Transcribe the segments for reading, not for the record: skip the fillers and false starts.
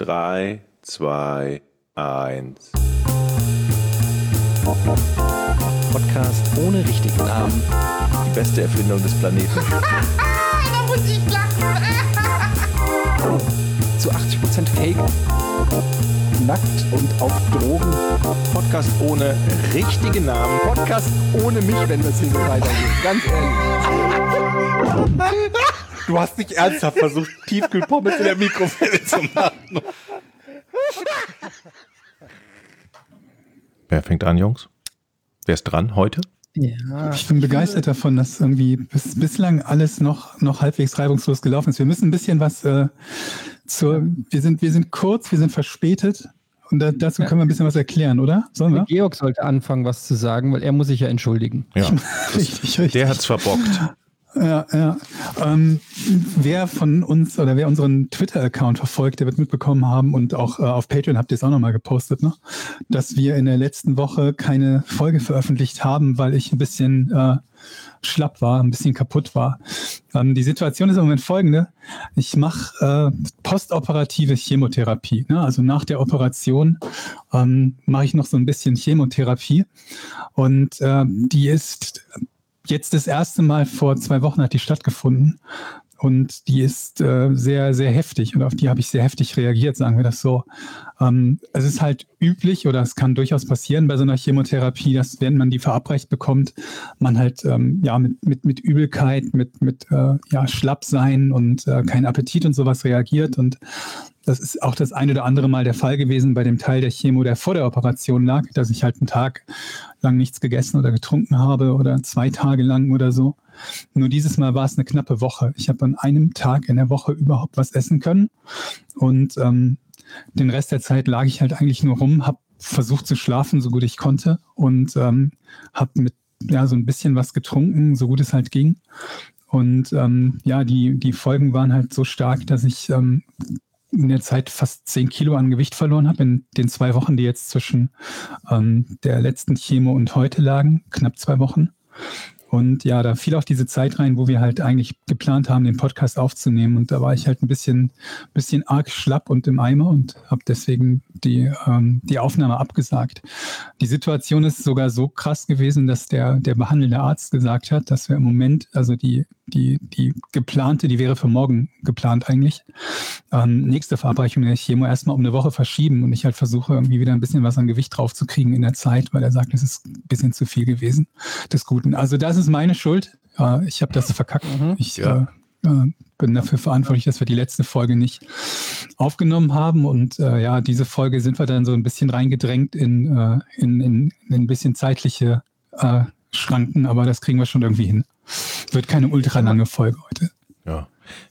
3, 2, 1. Podcast ohne richtigen Namen. Die beste Erfindung des Planeten. Da muss ich lachen. Zu 80% Fake. Nackt und auf Drogen. Podcast ohne richtigen Namen. Podcast ohne mich, wenn das hier so weitergeht. Ganz ehrlich. Du hast nicht ernsthaft versucht, Tiefkühlpommes in der Mikrowelle zu machen. Wer fängt an, Jungs? Wer ist dran heute? Ja, ich bin begeistert davon, dass irgendwie bislang alles noch halbwegs reibungslos gelaufen ist. Wir müssen ein bisschen was wir sind kurz, wir sind verspätet und dazu können wir ein bisschen was erklären, oder? Sollen wir? Georg sollte anfangen, was zu sagen, weil er muss sich ja entschuldigen. Ja, richtig. Der hat's verbockt. Ja. Wer von uns oder wer unseren Twitter-Account verfolgt, der wird mitbekommen haben und auch auf Patreon habt ihr es auch nochmal gepostet, ne? Dass wir in der letzten Woche keine Folge veröffentlicht haben, weil ich ein bisschen schlapp war, ein bisschen kaputt war. Die Situation ist im Moment folgende. Ich mache postoperative Chemotherapie. Ne? Also nach der Operation mache ich noch so ein bisschen Chemotherapie und die ist jetzt das erste Mal vor 2 Wochen hat die stattgefunden und die ist sehr, sehr heftig und auf die habe ich sehr heftig reagiert, sagen wir das so. Es ist halt üblich oder es kann durchaus passieren bei so einer Chemotherapie, dass wenn man die verabreicht bekommt, man halt mit Übelkeit, mit Schlappsein und kein Appetit und sowas reagiert und das ist auch das ein oder andere Mal der Fall gewesen bei dem Teil der Chemo, der vor der Operation lag, dass ich halt einen Tag lang nichts gegessen oder getrunken habe oder 2 Tage lang oder so. Nur dieses Mal war es eine knappe Woche. Ich habe an einem Tag in der Woche überhaupt was essen können und den Rest der Zeit lag ich halt eigentlich nur rum, habe versucht zu schlafen, so gut ich konnte und habe mit so ein bisschen was getrunken, so gut es halt ging. Und die Folgen waren halt so stark, dass ich in der Zeit fast 10 Kilo an Gewicht verloren habe in den 2 Wochen, die jetzt zwischen der letzten Chemo und heute lagen, knapp 2 Wochen. Und ja, da fiel auch diese Zeit rein, wo wir halt eigentlich geplant haben, den Podcast aufzunehmen. Und da war ich halt ein bisschen arg schlapp und im Eimer und habe deswegen die Aufnahme abgesagt. Die Situation ist sogar so krass gewesen, dass der behandelnde Arzt gesagt hat, dass wir im Moment, also die geplante, die wäre für morgen geplant eigentlich, nächste Verabreichung der Chemo erstmal um eine Woche verschieben und ich halt versuche irgendwie wieder ein bisschen was an Gewicht draufzukriegen in der Zeit, weil er sagt, es ist ein bisschen zu viel gewesen des Guten. Also das ist meine Schuld. Ich habe das verkackt. Ich bin dafür verantwortlich, dass wir die letzte Folge nicht aufgenommen haben und diese Folge sind wir dann so ein bisschen reingedrängt in ein bisschen zeitliche Schranken, aber das kriegen wir schon irgendwie hin. Wird keine ultra lange Folge heute. Ja.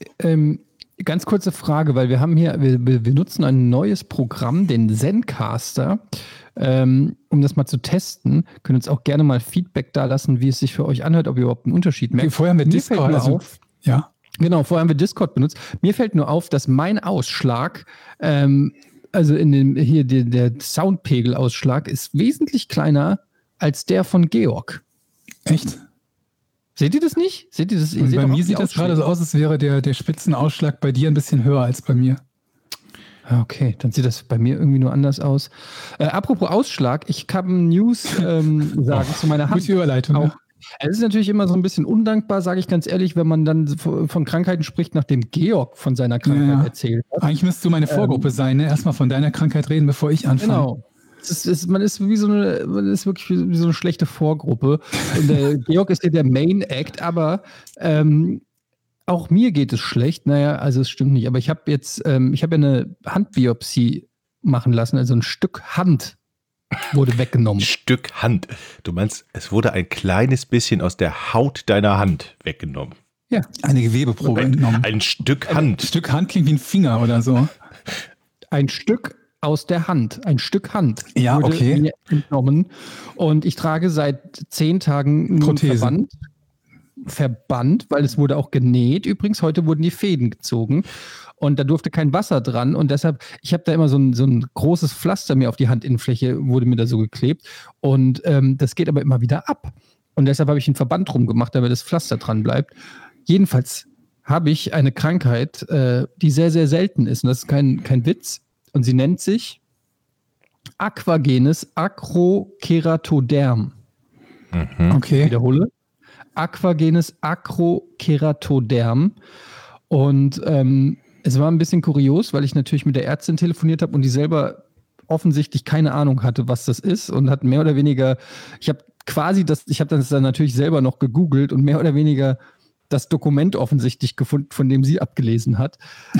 Ganz kurze Frage, weil wir haben hier, wir nutzen ein neues Programm, den Zencastr, um das mal zu testen. Können uns auch gerne mal Feedback da lassen, wie es sich für euch anhört, ob ihr überhaupt einen Unterschied merkt. Vorher mit Discord auf. Ja. Genau, vorher haben wir Discord benutzt. Mir fällt nur auf, dass mein Ausschlag, also der Soundpegelausschlag ist wesentlich kleiner als der von Georg. Echt? Seht ihr das nicht? Seht ihr das? Bei mir sieht das gerade so aus, als wäre der Spitzenausschlag bei dir ein bisschen höher als bei mir. Okay, dann sieht das bei mir irgendwie nur anders aus. Apropos Ausschlag, ich kann News sagen zu meiner Hand. Gute Überleitung. Auch. Es ist natürlich immer so ein bisschen undankbar, sage ich ganz ehrlich, wenn man dann von Krankheiten spricht, nachdem Georg von seiner Krankheit erzählt hat. Eigentlich müsstest du meine Vorgruppe sein, ne? Erstmal von deiner Krankheit reden, bevor ich anfange. Genau. Man ist wirklich wie so eine schlechte Vorgruppe. Und der Georg ist ja der Main Act, aber auch mir geht es schlecht. Naja, also es stimmt nicht. Aber ich habe jetzt, eine Handbiopsie machen lassen, also ein Stück Hand wurde weggenommen. Stück Hand. Du meinst, es wurde ein kleines bisschen aus der Haut deiner Hand weggenommen. Ja, eine Gewebeprobe entnommen. Ein Stück Hand. Ein Stück Hand klingt wie ein Finger oder so. Ein Stück aus der Hand. Ein Stück Hand wurde mir entnommen. Und ich trage seit 10 Tagen Prothese. Verband, weil es wurde auch genäht. Übrigens, heute wurden die Fäden gezogen. Und da durfte kein Wasser dran. Und deshalb, ich habe da immer so ein großes Pflaster mir auf die Handinnenfläche, wurde mir da so geklebt. Und das geht aber immer wieder ab. Und deshalb habe ich einen Verband drum gemacht, damit das Pflaster dran bleibt. Jedenfalls habe ich eine Krankheit, die sehr, sehr selten ist. Und das ist kein Witz. und sie nennt sich aquagenes Akrokeratoderm. Okay. Ich wiederhole. Aquagenes Akrokeratoderm. Und es war ein bisschen kurios, weil ich natürlich mit der Ärztin telefoniert habe und die selber offensichtlich keine Ahnung hatte, was das ist und hat mehr oder weniger, ich habe das dann natürlich selber noch gegoogelt und mehr oder weniger das Dokument offensichtlich gefunden, von dem sie abgelesen hat.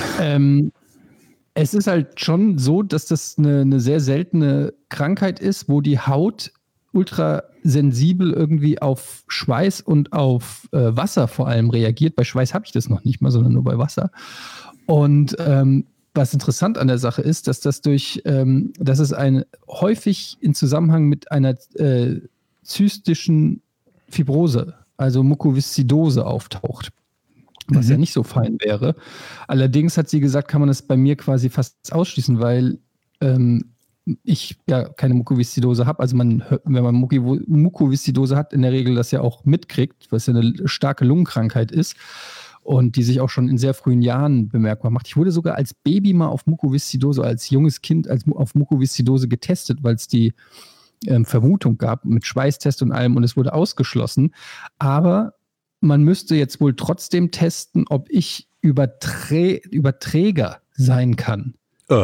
Es ist halt schon so, dass das eine sehr seltene Krankheit ist, wo die Haut ultrasensibel irgendwie auf Schweiß und auf Wasser vor allem reagiert. Bei Schweiß habe ich das noch nicht mal, sondern nur bei Wasser. Und was interessant an der Sache ist, dass dass es häufig in Zusammenhang mit einer zystischen Fibrose, also Mukoviszidose auftaucht, was ja nicht so fein wäre. Allerdings hat sie gesagt, kann man das bei mir quasi fast ausschließen, weil ich ja keine Mukoviszidose habe. Also wenn man Mukoviszidose hat, in der Regel das ja auch mitkriegt, was ja eine starke Lungenkrankheit ist und die sich auch schon in sehr frühen Jahren bemerkbar macht. Ich wurde sogar als Baby mal auf Mukoviszidose, als junges Kind auf Mukoviszidose getestet, weil es die Vermutung gab mit Schweißtest und allem und es wurde ausgeschlossen. Aber man müsste jetzt wohl trotzdem testen, ob ich Überträger sein kann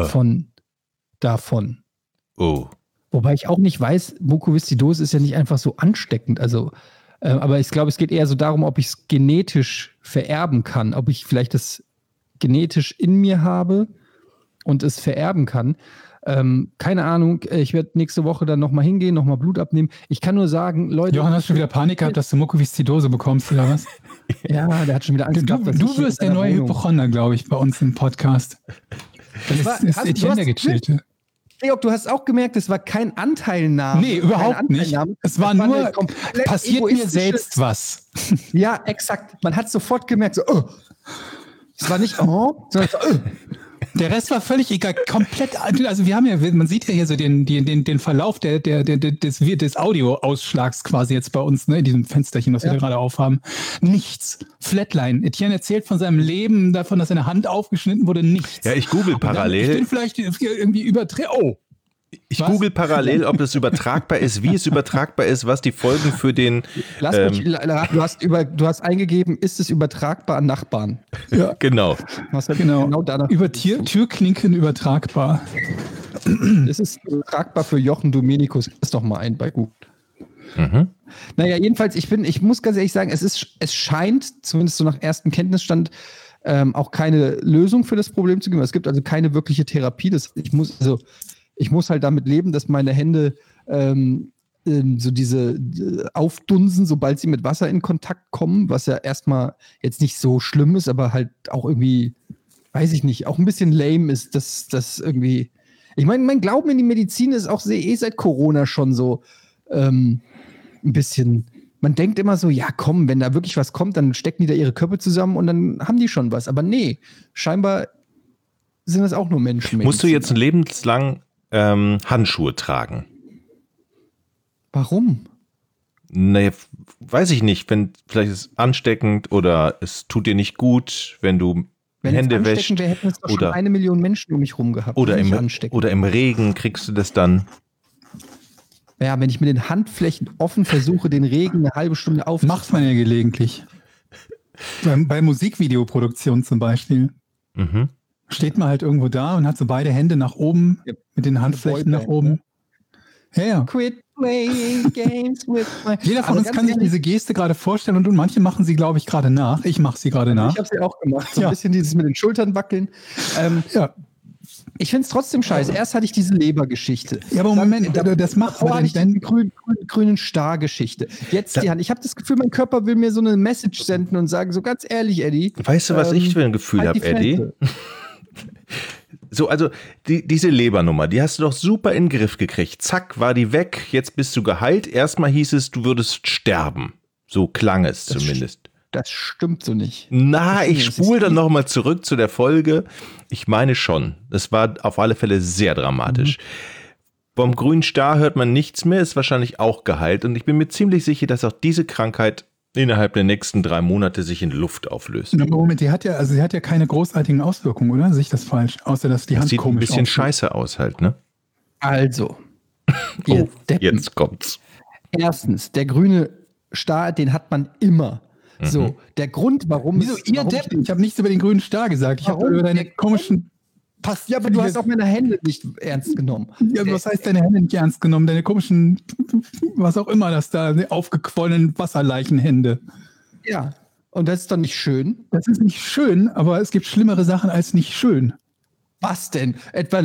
davon. Oh. Wobei ich auch nicht weiß, Mukoviszidose ist ja nicht einfach so ansteckend. Also, aber ich glaube, es geht eher so darum, ob ich es genetisch vererben kann, ob ich vielleicht das genetisch in mir habe und es vererben kann. Keine Ahnung, ich werde nächste Woche dann nochmal hingehen, nochmal Blut abnehmen. Ich kann nur sagen, Leute... Johann, hast du schon wieder Panik gehabt, dass du Mukoviszidose bekommst, oder was? Ja, der hat schon wieder Angst gehabt. Du wirst der neue Hypochonder, glaube ich, bei uns im Podcast. Das ist Etienne der Gechillte. Georg, du hast auch gemerkt, es war kein Anteilnahme. Nee, überhaupt nicht. Es war nur, passiert mir selbst was. Ja, exakt. Man hat sofort gemerkt, so, oh. Es war nicht, sondern so, oh. Der Rest war völlig egal, komplett, also wir haben ja, man sieht ja hier so den Verlauf des Audioausschlags quasi jetzt bei uns, ne, in diesem Fensterchen, was wir da gerade aufhaben. Nichts. Flatline. Etienne erzählt von seinem Leben, davon, dass seine Hand aufgeschnitten wurde, nichts. Ja, ich google parallel. Ich bin vielleicht irgendwie Ich google parallel, ob das übertragbar ist, wie es übertragbar ist, was die Folgen für den... Du hast eingegeben, ist es übertragbar an Nachbarn? Ja. Genau. Genau danach. Über Türklinken übertragbar. Es ist übertragbar für Jochen Dominikus. Lass doch mal ein bei Google. Mhm. Naja, jedenfalls, ich muss ganz ehrlich sagen, es scheint, zumindest so nach erstem Kenntnisstand, auch keine Lösung für das Problem zu geben. Es gibt also keine wirkliche Therapie. Ich muss halt damit leben, dass meine Hände so diese aufdunsen, sobald sie mit Wasser in Kontakt kommen, was ja erstmal jetzt nicht so schlimm ist, aber halt auch irgendwie, weiß ich nicht, auch ein bisschen lame ist, dass das irgendwie. Ich meine, mein Glauben in die Medizin ist auch seit Corona schon so ein bisschen. Man denkt immer so, ja komm, wenn da wirklich was kommt, dann stecken die da ihre Köpfe zusammen und dann haben die schon was. Aber nee, scheinbar sind das auch nur Menschen. Musst du jetzt lebenslang Handschuhe tragen? Warum? Nee, weiß ich nicht. Vielleicht ist es ansteckend oder es tut dir nicht gut, wenn du Hände wäschst. Wir hätten es doch schon 1 Million Menschen um mich rum gehabt. Oder im Regen kriegst du das dann. Ja, wenn ich mit den Handflächen offen versuche, den Regen eine halbe Stunde aufzufangen. Macht man ja gelegentlich. Bei Musikvideoproduktion zum Beispiel. Mhm. Steht man halt irgendwo da und hat so beide Hände nach oben, mit den Handflächen nach oben. Ja. Quit playing games with my... Jeder von uns kann sich diese Geste gerade vorstellen und manche machen sie, glaube ich, gerade nach. Ich mache sie gerade nach. Ich habe sie auch gemacht. So ein bisschen dieses mit den Schultern wackeln. Ja. Ich finde es trotzdem scheiße. Erst hatte ich diese Lebergeschichte. Ja, aber Moment, das macht vor ich die grünen Star-Geschichte. Jetzt die Hand. Ich habe das Gefühl, mein Körper will mir so eine Message senden und sagen, so ganz ehrlich, Eddie. Weißt du, was ich für ein Gefühl habe, Eddie? So, also diese Lebernummer, die hast du doch super in den Griff gekriegt. Zack, war die weg, jetzt bist du geheilt. Erstmal hieß es, du würdest sterben. So klang es zumindest. Das stimmt so nicht. Ich spule dann nochmal zurück zu der Folge. Ich meine schon, das war auf alle Fälle sehr dramatisch. Vom grünen Star hört man nichts mehr, ist wahrscheinlich auch geheilt. Und ich bin mir ziemlich sicher, dass auch diese Krankheit innerhalb der nächsten 3 Monate sich in Luft auflöst. Na, Moment, sie hat ja keine großartigen Auswirkungen, oder? Sehe ich das falsch? Außer, dass die Das Hand sieht ein komisch bisschen aussieht. scheiße aus halt, ne? Also, ihr Deppen. Jetzt kommt's. Erstens, der grüne Star, den hat man immer. So, der Grund, warum Wieso ihr Deppen? Ich habe nichts über den grünen Star gesagt. Ich habe Warum? über deine komischen... Ja, aber du hast auch meine Hände nicht ernst genommen. Ja, was heißt deine Hände nicht ernst genommen? Deine komischen, was auch immer das da, aufgequollenen Wasserleichenhände. Ja, und das ist doch nicht schön. Das ist nicht schön, aber es gibt schlimmere Sachen als nicht schön. Was denn? Etwa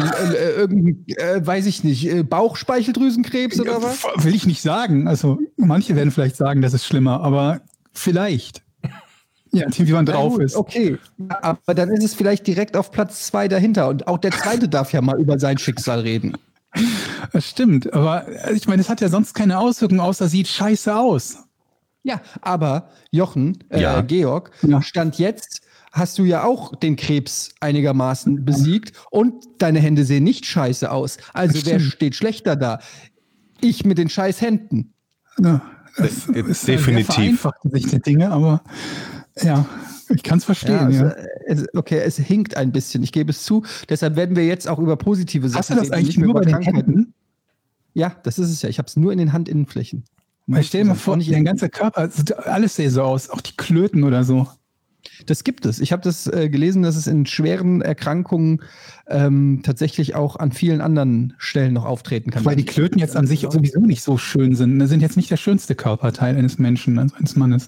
weiß ich nicht, Bauchspeicheldrüsenkrebs oder was? Will ich nicht sagen. Also manche werden vielleicht sagen, das ist schlimmer, aber vielleicht. Ja, wie man drauf ist. Okay, aber dann ist es vielleicht direkt auf Platz 2 dahinter. Und auch der Zweite darf ja mal über sein Schicksal reden. Das stimmt, aber ich meine, es hat ja sonst keine Auswirkungen, außer sieht scheiße aus. Ja, aber Jochen, Ja. Georg, Ja. Stand jetzt hast du ja auch den Krebs einigermaßen besiegt und deine Hände sehen nicht scheiße aus. Also Das wer stimmt. steht schlechter da? Ich mit den scheiß Händen. Ja, das ist Definitiv. Sehr vereinfachte Sicht der Dinge, aber ja, ich kann es verstehen. Ja. Es hinkt ein bisschen, ich gebe es zu. Deshalb werden wir jetzt auch über positive Sachen Hast du das reden, eigentlich nicht mehr nur bei über den Krankheiten. Händen? Ja, das ist es ja. Ich habe es nur in den Handinnenflächen. Weil stell dir mal vor, dein ganzer Körper, alles sähe so aus, auch die Klöten oder so. Das gibt es. Ich habe das gelesen, dass es in schweren Erkrankungen tatsächlich auch an vielen anderen Stellen noch auftreten kann. Weil die Klöten jetzt an sich sowieso nicht so schön sind. Das sind jetzt nicht der schönste Körperteil eines Menschen, also eines Mannes.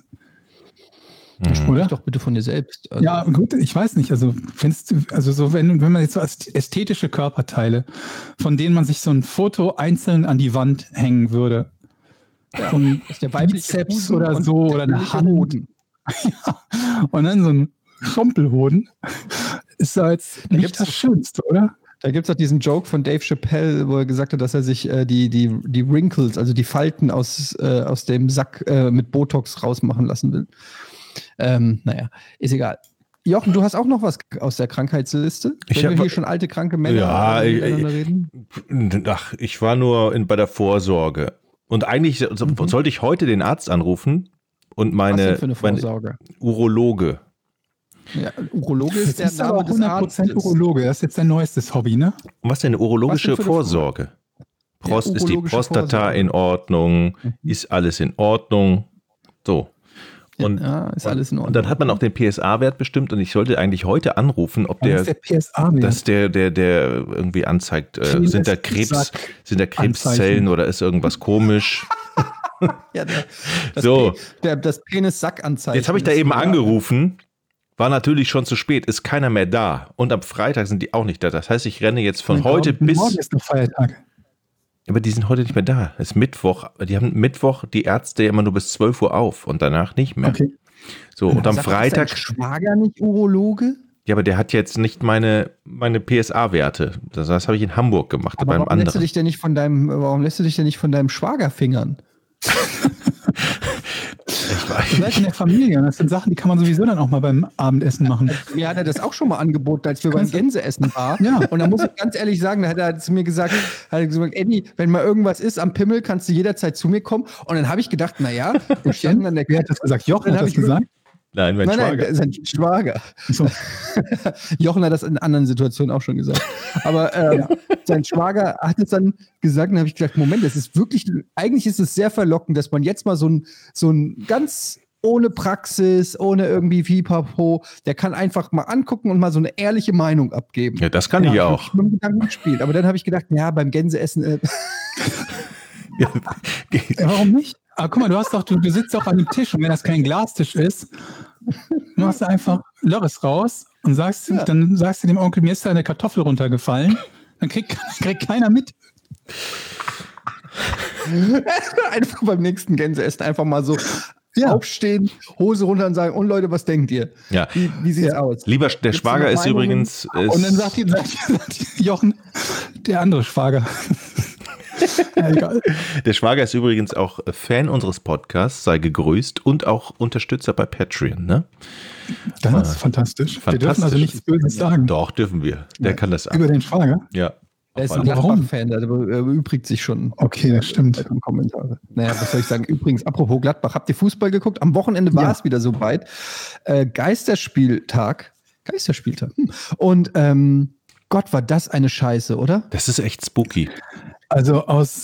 Oder? Doch bitte von dir selbst. Also, Ja, gut, ich weiß nicht. Also, findest du, also so, wenn man jetzt so als ästhetische Körperteile, von denen man sich so ein Foto einzeln an die Wand hängen würde. So ein ist der weibliche Bizeps Busen oder und so, der oder eine männliche Hand. Hoden. Ja. Und dann so ein Schrumpelhoden. Ist da jetzt nicht gibt's das doch- Schönste, oder? Da gibt es auch diesen Joke von Dave Chappelle, wo er gesagt hat, dass er sich die Wrinkles, also die Falten aus dem Sack mit Botox rausmachen lassen will. Naja, ist egal. Jochen, du hast auch noch was aus der Krankheitsliste? Ich Wenn hab- wir hier schon alte, kranke Männer Ja, miteinander reden? Ach, ich war nur bei der Vorsorge. Und eigentlich sollte ich heute den Arzt anrufen und Was meine denn für eine Vorsorge? Urologe. Ja, Urologe Jetzt ist der bist du aber Name auch des 100% Arztes. Urologe. Das ist jetzt dein neuestes Hobby, ne? Und was denn eine urologische Was denn für eine Vorsorge? Ist die urologische Prostata Vorsorge. in Ordnung? Ist alles in Ordnung? So. Und, Ja, ist alles in Ordnung. und dann hat man auch den PSA-Wert bestimmt und ich sollte eigentlich heute anrufen, ob Das ist der PSA-Wert. dass der irgendwie anzeigt, sind da Krebszellen oder ist irgendwas komisch? Ja, So. das Penis-Sack-Anzeichen. Jetzt habe ich da eben angerufen, war natürlich schon zu spät, ist keiner mehr da und am Freitag sind die auch nicht da. Das heißt, ich renne jetzt von heute bis, Morgen ist noch Feiertag. aber die sind heute nicht mehr da. Es ist Mittwoch, die haben Mittwoch die Ärzte immer nur bis 12 Uhr auf und danach nicht mehr. Okay. So, und am Sagt Freitag, dein Schwager nicht Urologe? ja, aber der hat jetzt nicht meine PSA-Werte. Das habe ich in Hamburg gemacht, Aber bei einem warum lässt du anderen. dich denn nicht von deinem Schwager fingern? Ihr seid in der Familie und das sind Sachen, die kann man sowieso dann auch mal beim Abendessen machen. Mir hat er das auch schon mal angeboten, als wir beim Gänseessen waren. Ja. Und da muss ich ganz ehrlich sagen, da hat er zu mir gesagt, Eddie, wenn mal irgendwas ist am Pimmel, kannst du jederzeit zu mir kommen. Und dann habe ich gedacht, naja, wir standen an der Wer hat das gesagt? Jochen Dann hat hab das ich gesagt? Nein, mein Schwager. Nein, sein Schwager. So. Jochen hat das in anderen Situationen auch schon gesagt. Aber sein Schwager hat es dann gesagt, und dann habe ich gedacht, Moment, das ist wirklich, eigentlich ist es sehr verlockend, dass man jetzt mal so ein ganz ohne Praxis, ohne irgendwie Pipapo, der kann einfach mal angucken und mal so eine ehrliche Meinung abgeben. Ja, das kann ich hab auch. Ich mit dem Gedanken gespielt. Aber dann habe ich gedacht, ja, beim Gänseessen, Ja, warum nicht? Aber guck mal, du sitzt auch an dem Tisch und wenn das kein Glastisch ist, machst du einfach Lörres raus und dann sagst du dem Onkel, mir ist da eine Kartoffel runtergefallen. Dann kriegt keiner mit. einfach beim nächsten Gänseessen einfach mal so Ja. aufstehen, Hose runter und sagen, und Leute, was denkt ihr? Ja. Wie sieht's aus? Lieber, der Gibt's Schwager noch ist Meinungen? übrigens. Und dann sagt Jochen, der andere Schwager. Ja, egal. Der Schwager ist übrigens auch Fan unseres Podcasts, sei gegrüßt und auch Unterstützer bei Patreon, ne? Das ist fantastisch. Wir dürfen also nichts Böses sagen Doch, dürfen wir. Der kann das über den Schwager. Ja. Er ist Auf ein alle- Gladbach-Fan, der übrigt sich schon. Okay, das stimmt. Kommentare. Naja, was soll ich sagen? Übrigens, apropos Gladbach, habt ihr Fußball geguckt? Am Wochenende war es wieder so weit. Geisterspieltag. Und Gott, war das eine Scheiße, oder? Das ist echt spooky. Also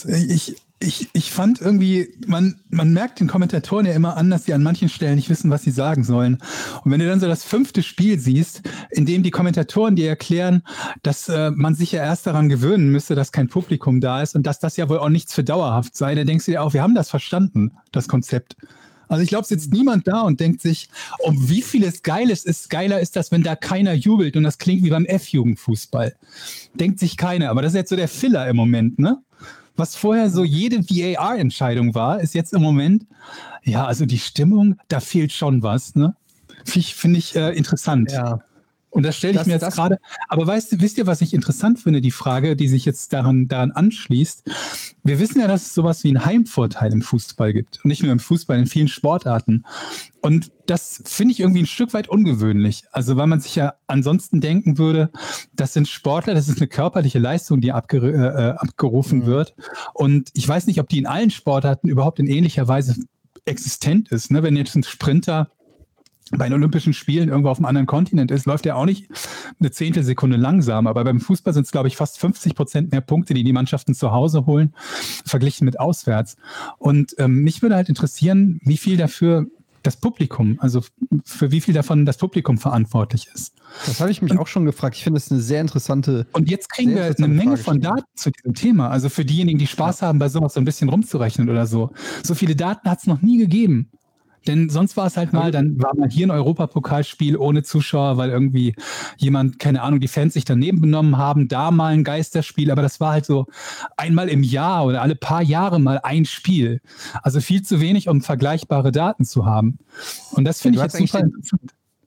ich fand irgendwie, man merkt den Kommentatoren ja immer an, dass sie an manchen Stellen nicht wissen, was sie sagen sollen. Und wenn du dann so das 5. Spiel siehst, in dem die Kommentatoren dir erklären, dass man sich ja erst daran gewöhnen müsste, dass kein Publikum da ist und dass das ja wohl auch nichts für dauerhaft sei, dann denkst du dir auch, wir haben das verstanden, das Konzept. Also ich glaube, es sitzt niemand da und denkt sich, wie vieles Geiles ist, geiler ist das, wenn da keiner jubelt und das klingt wie beim F-Jugendfußball. Denkt sich keiner, aber das ist jetzt so der Filler im Moment, ne? Was vorher so jede VAR-Entscheidung war, ist jetzt im Moment, ja, also die Stimmung, da fehlt schon was, ne? Finde ich interessant. Ja. Und das stelle ich mir jetzt gerade. Aber wisst ihr, was ich interessant finde, die Frage, die sich jetzt daran anschließt? Wir wissen ja, dass es sowas wie einen Heimvorteil im Fußball gibt. Und nicht nur im Fußball, in vielen Sportarten. Und das finde ich irgendwie ein Stück weit ungewöhnlich. Also weil man sich ja ansonsten denken würde, das sind Sportler, das ist eine körperliche Leistung, die abgerufen wird. Und ich weiß nicht, ob die in allen Sportarten überhaupt in ähnlicher Weise existent ist. Ne? Wenn jetzt ein Sprinter bei den Olympischen Spielen irgendwo auf einem anderen Kontinent ist, läuft er auch nicht eine Zehntelsekunde langsam. Aber beim Fußball sind es, glaube ich, fast 50% mehr Punkte, die Mannschaften zu Hause holen, verglichen mit auswärts. Und mich würde halt interessieren, wie viel dafür das Publikum, also für wie viel davon das Publikum verantwortlich ist. Das habe ich mich auch schon gefragt. Ich finde das eine sehr interessante. Und jetzt kriegen wir eine Menge von Daten zu diesem Thema. Also für diejenigen, die Spaß haben, bei sowas so ein bisschen rumzurechnen oder so. So viele Daten hat es noch nie gegeben. Denn sonst war es halt mal, dann war mal hier ein Europapokalspiel ohne Zuschauer, weil irgendwie jemand, keine Ahnung, die Fans sich daneben benommen haben, da mal ein Geisterspiel, aber das war halt so einmal im Jahr oder alle paar Jahre mal ein Spiel. Also viel zu wenig, um vergleichbare Daten zu haben. Und das finde ich jetzt super interessant.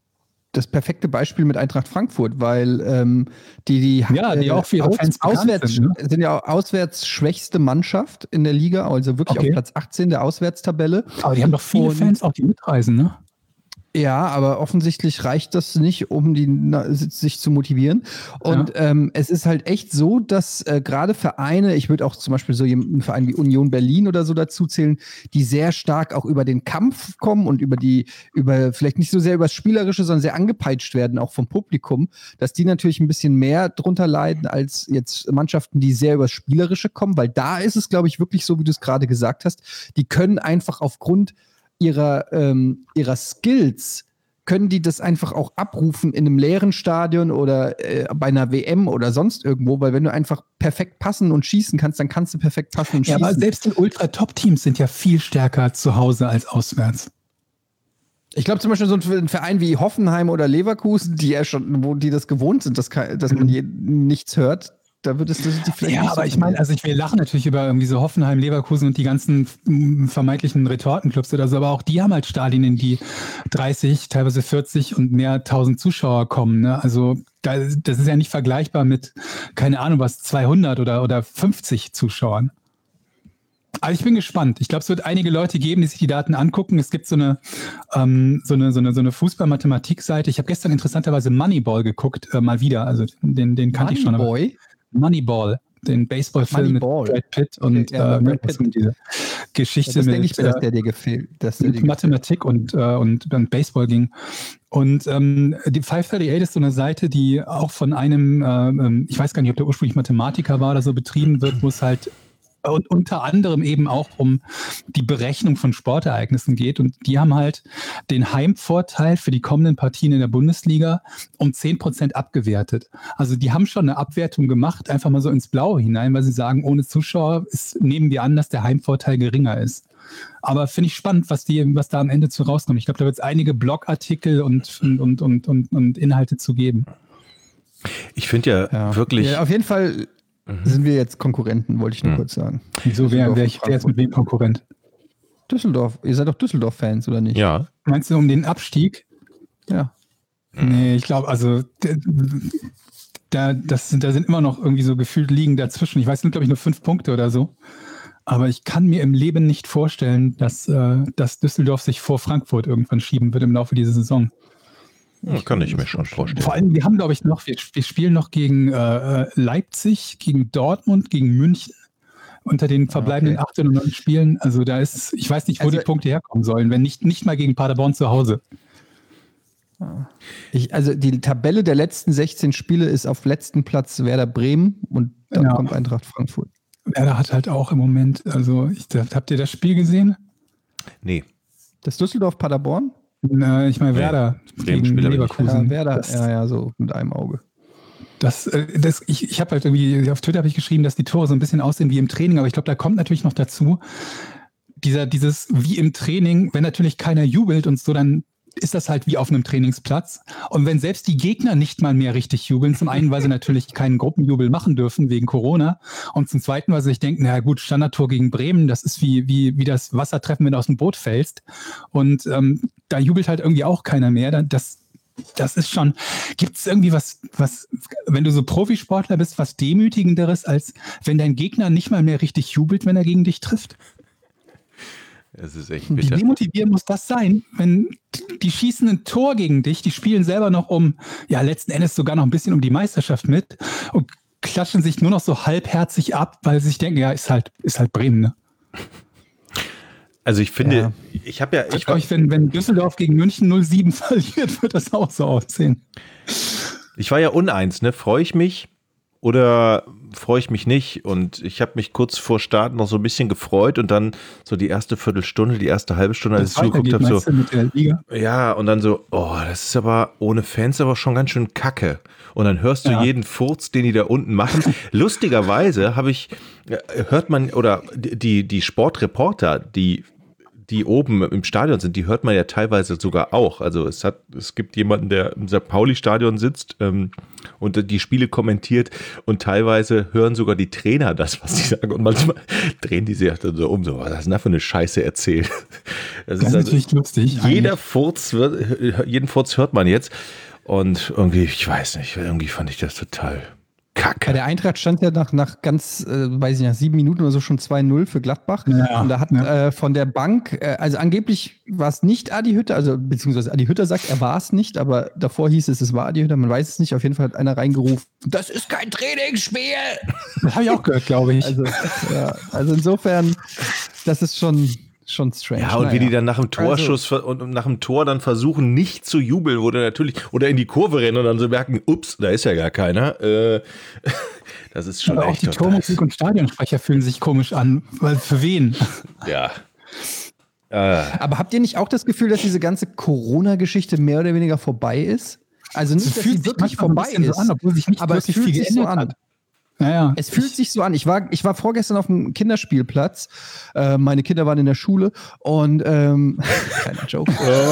Das perfekte Beispiel mit Eintracht Frankfurt, weil die auch für ihre Fans auswärts sind ja auswärts schwächste Mannschaft in der Liga, also wirklich auf Platz 18 der Auswärtstabelle. Aber die haben doch viele Fans, auch die mitreisen, ne? Ja, aber offensichtlich reicht das nicht, um sich zu motivieren. Und es ist halt echt so, dass gerade Vereine, ich würde auch zum Beispiel so einen Verein wie Union Berlin oder so dazu zählen, die sehr stark auch über den Kampf kommen und über vielleicht nicht so sehr über das Spielerische, sondern sehr angepeitscht werden, auch vom Publikum, dass die natürlich ein bisschen mehr drunter leiden als jetzt Mannschaften, die sehr über das Spielerische kommen, weil da ist es, glaube ich, wirklich so, wie du es gerade gesagt hast, die können einfach aufgrund ihrer Skills, können die das einfach auch abrufen in einem leeren Stadion oder bei einer WM oder sonst irgendwo, weil wenn du einfach perfekt passen und schießen kannst, dann kannst du perfekt passen und schießen. Ja, aber selbst die Ultra-Top-Teams sind ja viel stärker zu Hause als auswärts. Ich glaube zum Beispiel so ein Verein wie Hoffenheim oder Leverkusen, die ja schon, wo die das gewohnt sind, dass man nichts hört, da würdest du die vielleicht ja, nicht aber so ich meine, wir lachen natürlich über irgendwie so Hoffenheim, Leverkusen und die ganzen vermeintlichen Retortenclubs oder so, aber auch die haben halt Stadien, in die 30, teilweise 40 und mehr 1000 Zuschauer kommen. Ne? Also das ist ja nicht vergleichbar mit, keine Ahnung was, 200 oder 50 Zuschauern. Aber ich bin gespannt. Ich glaube, es wird einige Leute geben, die sich die Daten angucken. Es gibt so eine Fußball-Mathematik-Seite. Ich habe gestern interessanterweise Moneyball geguckt, mal wieder. Also den kannte ich schon. Aber Moneyball, den Baseball-Film mit Brad Pitt und Brad Pitt. diese Geschichte das mit denke ich mir, dass der dir gefällt. Mathematik und Baseball ging. Und die 538 ist so eine Seite, die auch von einem, ich weiß gar nicht, ob der ursprünglich Mathematiker war oder so, betrieben wird, wo es halt und unter anderem eben auch um die Berechnung von Sportereignissen geht. Und die haben halt den Heimvorteil für die kommenden Partien in der Bundesliga um 10% abgewertet. Also die haben schon eine Abwertung gemacht, einfach mal so ins Blaue hinein, weil sie sagen, ohne Zuschauer nehmen wir an, dass der Heimvorteil geringer ist. Aber finde ich spannend, was da am Ende zu rauskommt. Ich glaube, da wird es einige Blogartikel und Inhalte zu geben. Ich finde ja wirklich... Ja, auf jeden Fall sind wir jetzt Konkurrenten, wollte ich nur kurz sagen. Wieso wäre ich jetzt mit wem Konkurrent? Düsseldorf. Ihr seid doch Düsseldorf-Fans, oder nicht? Ja. Meinst du um den Abstieg? Ja. Nee, ich glaube, also da sind immer noch irgendwie so gefühlt liegen dazwischen. Ich weiß, es sind, glaube ich, nur 5 Punkte oder so. Aber ich kann mir im Leben nicht vorstellen, dass Düsseldorf sich vor Frankfurt irgendwann schieben wird im Laufe dieser Saison. Kann ich mir schon vorstellen. Vor allem, wir haben, glaube ich, wir spielen noch gegen Leipzig, gegen Dortmund, gegen München unter den verbleibenden 8 oder 9 Spielen. Also da ist, ich weiß nicht, wo die Punkte herkommen sollen, wenn nicht mal gegen Paderborn zu Hause. Also die Tabelle der letzten 16 Spiele ist auf letzten Platz Werder Bremen und dann kommt Eintracht Frankfurt. Werder hat halt auch im Moment, also habt ihr das Spiel gesehen? Nee. Das Düsseldorf-Paderborn? Ich meine Werder gegen Leverkusen. Ja, Werder, ja, so mit einem Auge. Ich habe halt irgendwie, auf Twitter habe ich geschrieben, dass die Tore so ein bisschen aussehen wie im Training, aber ich glaube, da kommt natürlich noch dazu, dieses wie im Training, wenn natürlich keiner jubelt und so, dann ist das halt wie auf einem Trainingsplatz. Und wenn selbst die Gegner nicht mal mehr richtig jubeln, zum einen, weil sie natürlich keinen Gruppenjubel machen dürfen wegen Corona und zum zweiten, weil sie sich denken, na gut, Standardtor gegen Bremen, das ist wie das Wassertreffen, wenn du aus dem Boot fällst. Und da jubelt halt irgendwie auch keiner mehr. Das ist schon, gibt es irgendwie was, wenn du so Profisportler bist, was Demütigenderes, als wenn dein Gegner nicht mal mehr richtig jubelt, wenn er gegen dich trifft? Es ist echt Wie bitter. demotivierend muss das sein, wenn die schießen ein Tor gegen dich, die spielen selber noch letzten Endes sogar noch ein bisschen um die Meisterschaft mit und klatschen sich nur noch so halbherzig ab, weil sie sich denken, ja, ist halt Bremen, ne? Also ich finde, Ja. Wenn Düsseldorf gegen München 0-7 verliert, wird das auch so aussehen. ich war ja uneins, ne? Freue ich mich oder freue ich mich nicht? Und ich habe mich kurz vor Start noch so ein bisschen gefreut und dann so die erste Viertelstunde, die erste halbe Stunde, als ich zugeguckt habe, so, mit der Liga. ja, und dann so, das ist aber ohne Fans aber schon ganz schön kacke. Und dann hörst du jeden Furz, den die da unten machen. Lustigerweise hört man, oder die Sportreporter, die oben im Stadion sind, die hört man ja teilweise sogar auch. Also es gibt jemanden, der im St. Pauli-Stadion sitzt und die Spiele kommentiert und teilweise hören sogar die Trainer das, was sie sagen. Und manchmal drehen die sich dann so um, so, was ist denn da für eine Scheiße erzählt? Das ist natürlich lustig. jeden Furz hört man jetzt. Und irgendwie, ich weiß nicht, irgendwie fand ich das total kacke. Bei der Eintracht stand ja nach ganz, weiß ich nicht, 7 Minuten oder so schon 2-0 für Gladbach. Ja, und da hat von der Bank, also angeblich war es nicht Adi Hütter, also beziehungsweise Adi Hütter sagt, er war es nicht, aber davor hieß es war Adi Hütter, man weiß es nicht. Auf jeden Fall hat einer reingerufen, das ist kein Trainingsspiel. Das habe ich auch gehört, glaube ich. Also insofern, das ist schon strange. Ja, und wie die dann nach dem Torschuss und nach dem Tor dann versuchen, nicht zu jubeln, wo du natürlich, oder in die Kurve rennen und dann so merken, ups, da ist ja gar keiner. Das ist schon aber echt auch die Tormusik und Stadionsprecher fühlen sich komisch an, weil für wen? Ja. Aber habt ihr nicht auch das Gefühl, dass diese ganze Corona-Geschichte mehr oder weniger vorbei ist? Also nicht, dass sie wirklich vorbei ist, so an, obwohl sich nicht aber es wirklich fühlt viel sich so geändert an. hat. Naja, Es fühlt sich so an. Ich war vorgestern auf dem Kinderspielplatz. Meine Kinder waren in der Schule und kleiner Joke.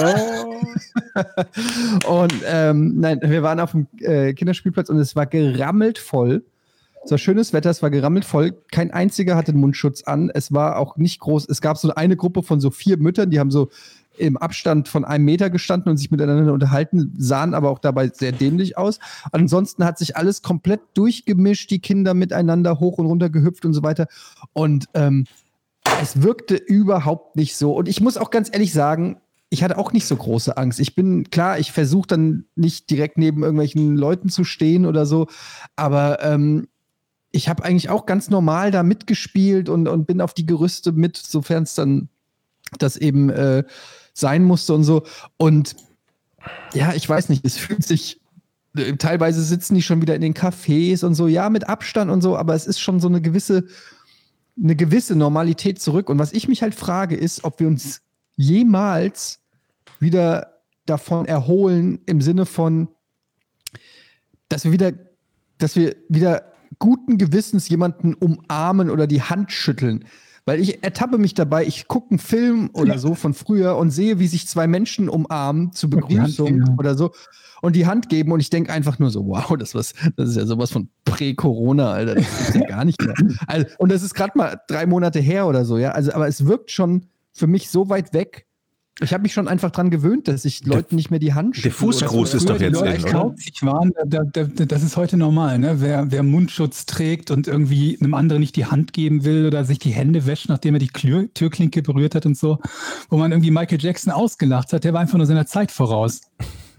Und nein, wir waren auf dem Kinderspielplatz und es war gerammelt voll. Es war schönes Wetter, es war gerammelt voll. Kein einziger hatte einen Mundschutz an. Es war auch nicht groß. Es gab so eine Gruppe von so 4 Müttern, die haben so im Abstand von 1 Meter gestanden und sich miteinander unterhalten, sahen aber auch dabei sehr dämlich aus. Ansonsten hat sich alles komplett durchgemischt, die Kinder miteinander hoch und runter gehüpft und so weiter. Und es wirkte überhaupt nicht so. Und ich muss auch ganz ehrlich sagen, ich hatte auch nicht so große Angst. Ich versuche dann nicht direkt neben irgendwelchen Leuten zu stehen oder so, aber ich habe eigentlich auch ganz normal da mitgespielt und bin auf die Gerüste mit, sofern es dann das eben sein musste und so. Und ja, ich weiß nicht, es fühlt sich, teilweise sitzen die schon wieder in den Cafés und so, ja, mit Abstand und so, aber es ist schon so eine gewisse Normalität zurück. Und was ich mich halt frage, ist, ob wir uns jemals wieder davon erholen, im Sinne von, dass wir wieder guten Gewissens jemanden umarmen oder die Hand schütteln. Weil ich ertappe mich dabei, ich gucke einen Film oder so von früher und sehe, wie sich 2 Menschen umarmen zur Begrüßung oder so und die Hand geben und ich denke einfach nur so, wow, das ist ja sowas von Prä-Corona, Alter, das ist ja gar nicht mehr. Also, und das ist gerade mal 3 Monate her oder so, ja, also aber es wirkt schon für mich so weit weg. Ich habe mich schon einfach dran gewöhnt, dass ich Leuten nicht mehr die Hand schüttle. Der Fußgruß ist doch jetzt in, oder? Das ist heute normal, ne? Wer Mundschutz trägt und irgendwie einem anderen nicht die Hand geben will oder sich die Hände wäscht, nachdem er die Türklinke berührt hat und so, wo man irgendwie Michael Jackson ausgelacht hat, der war einfach nur seiner Zeit voraus.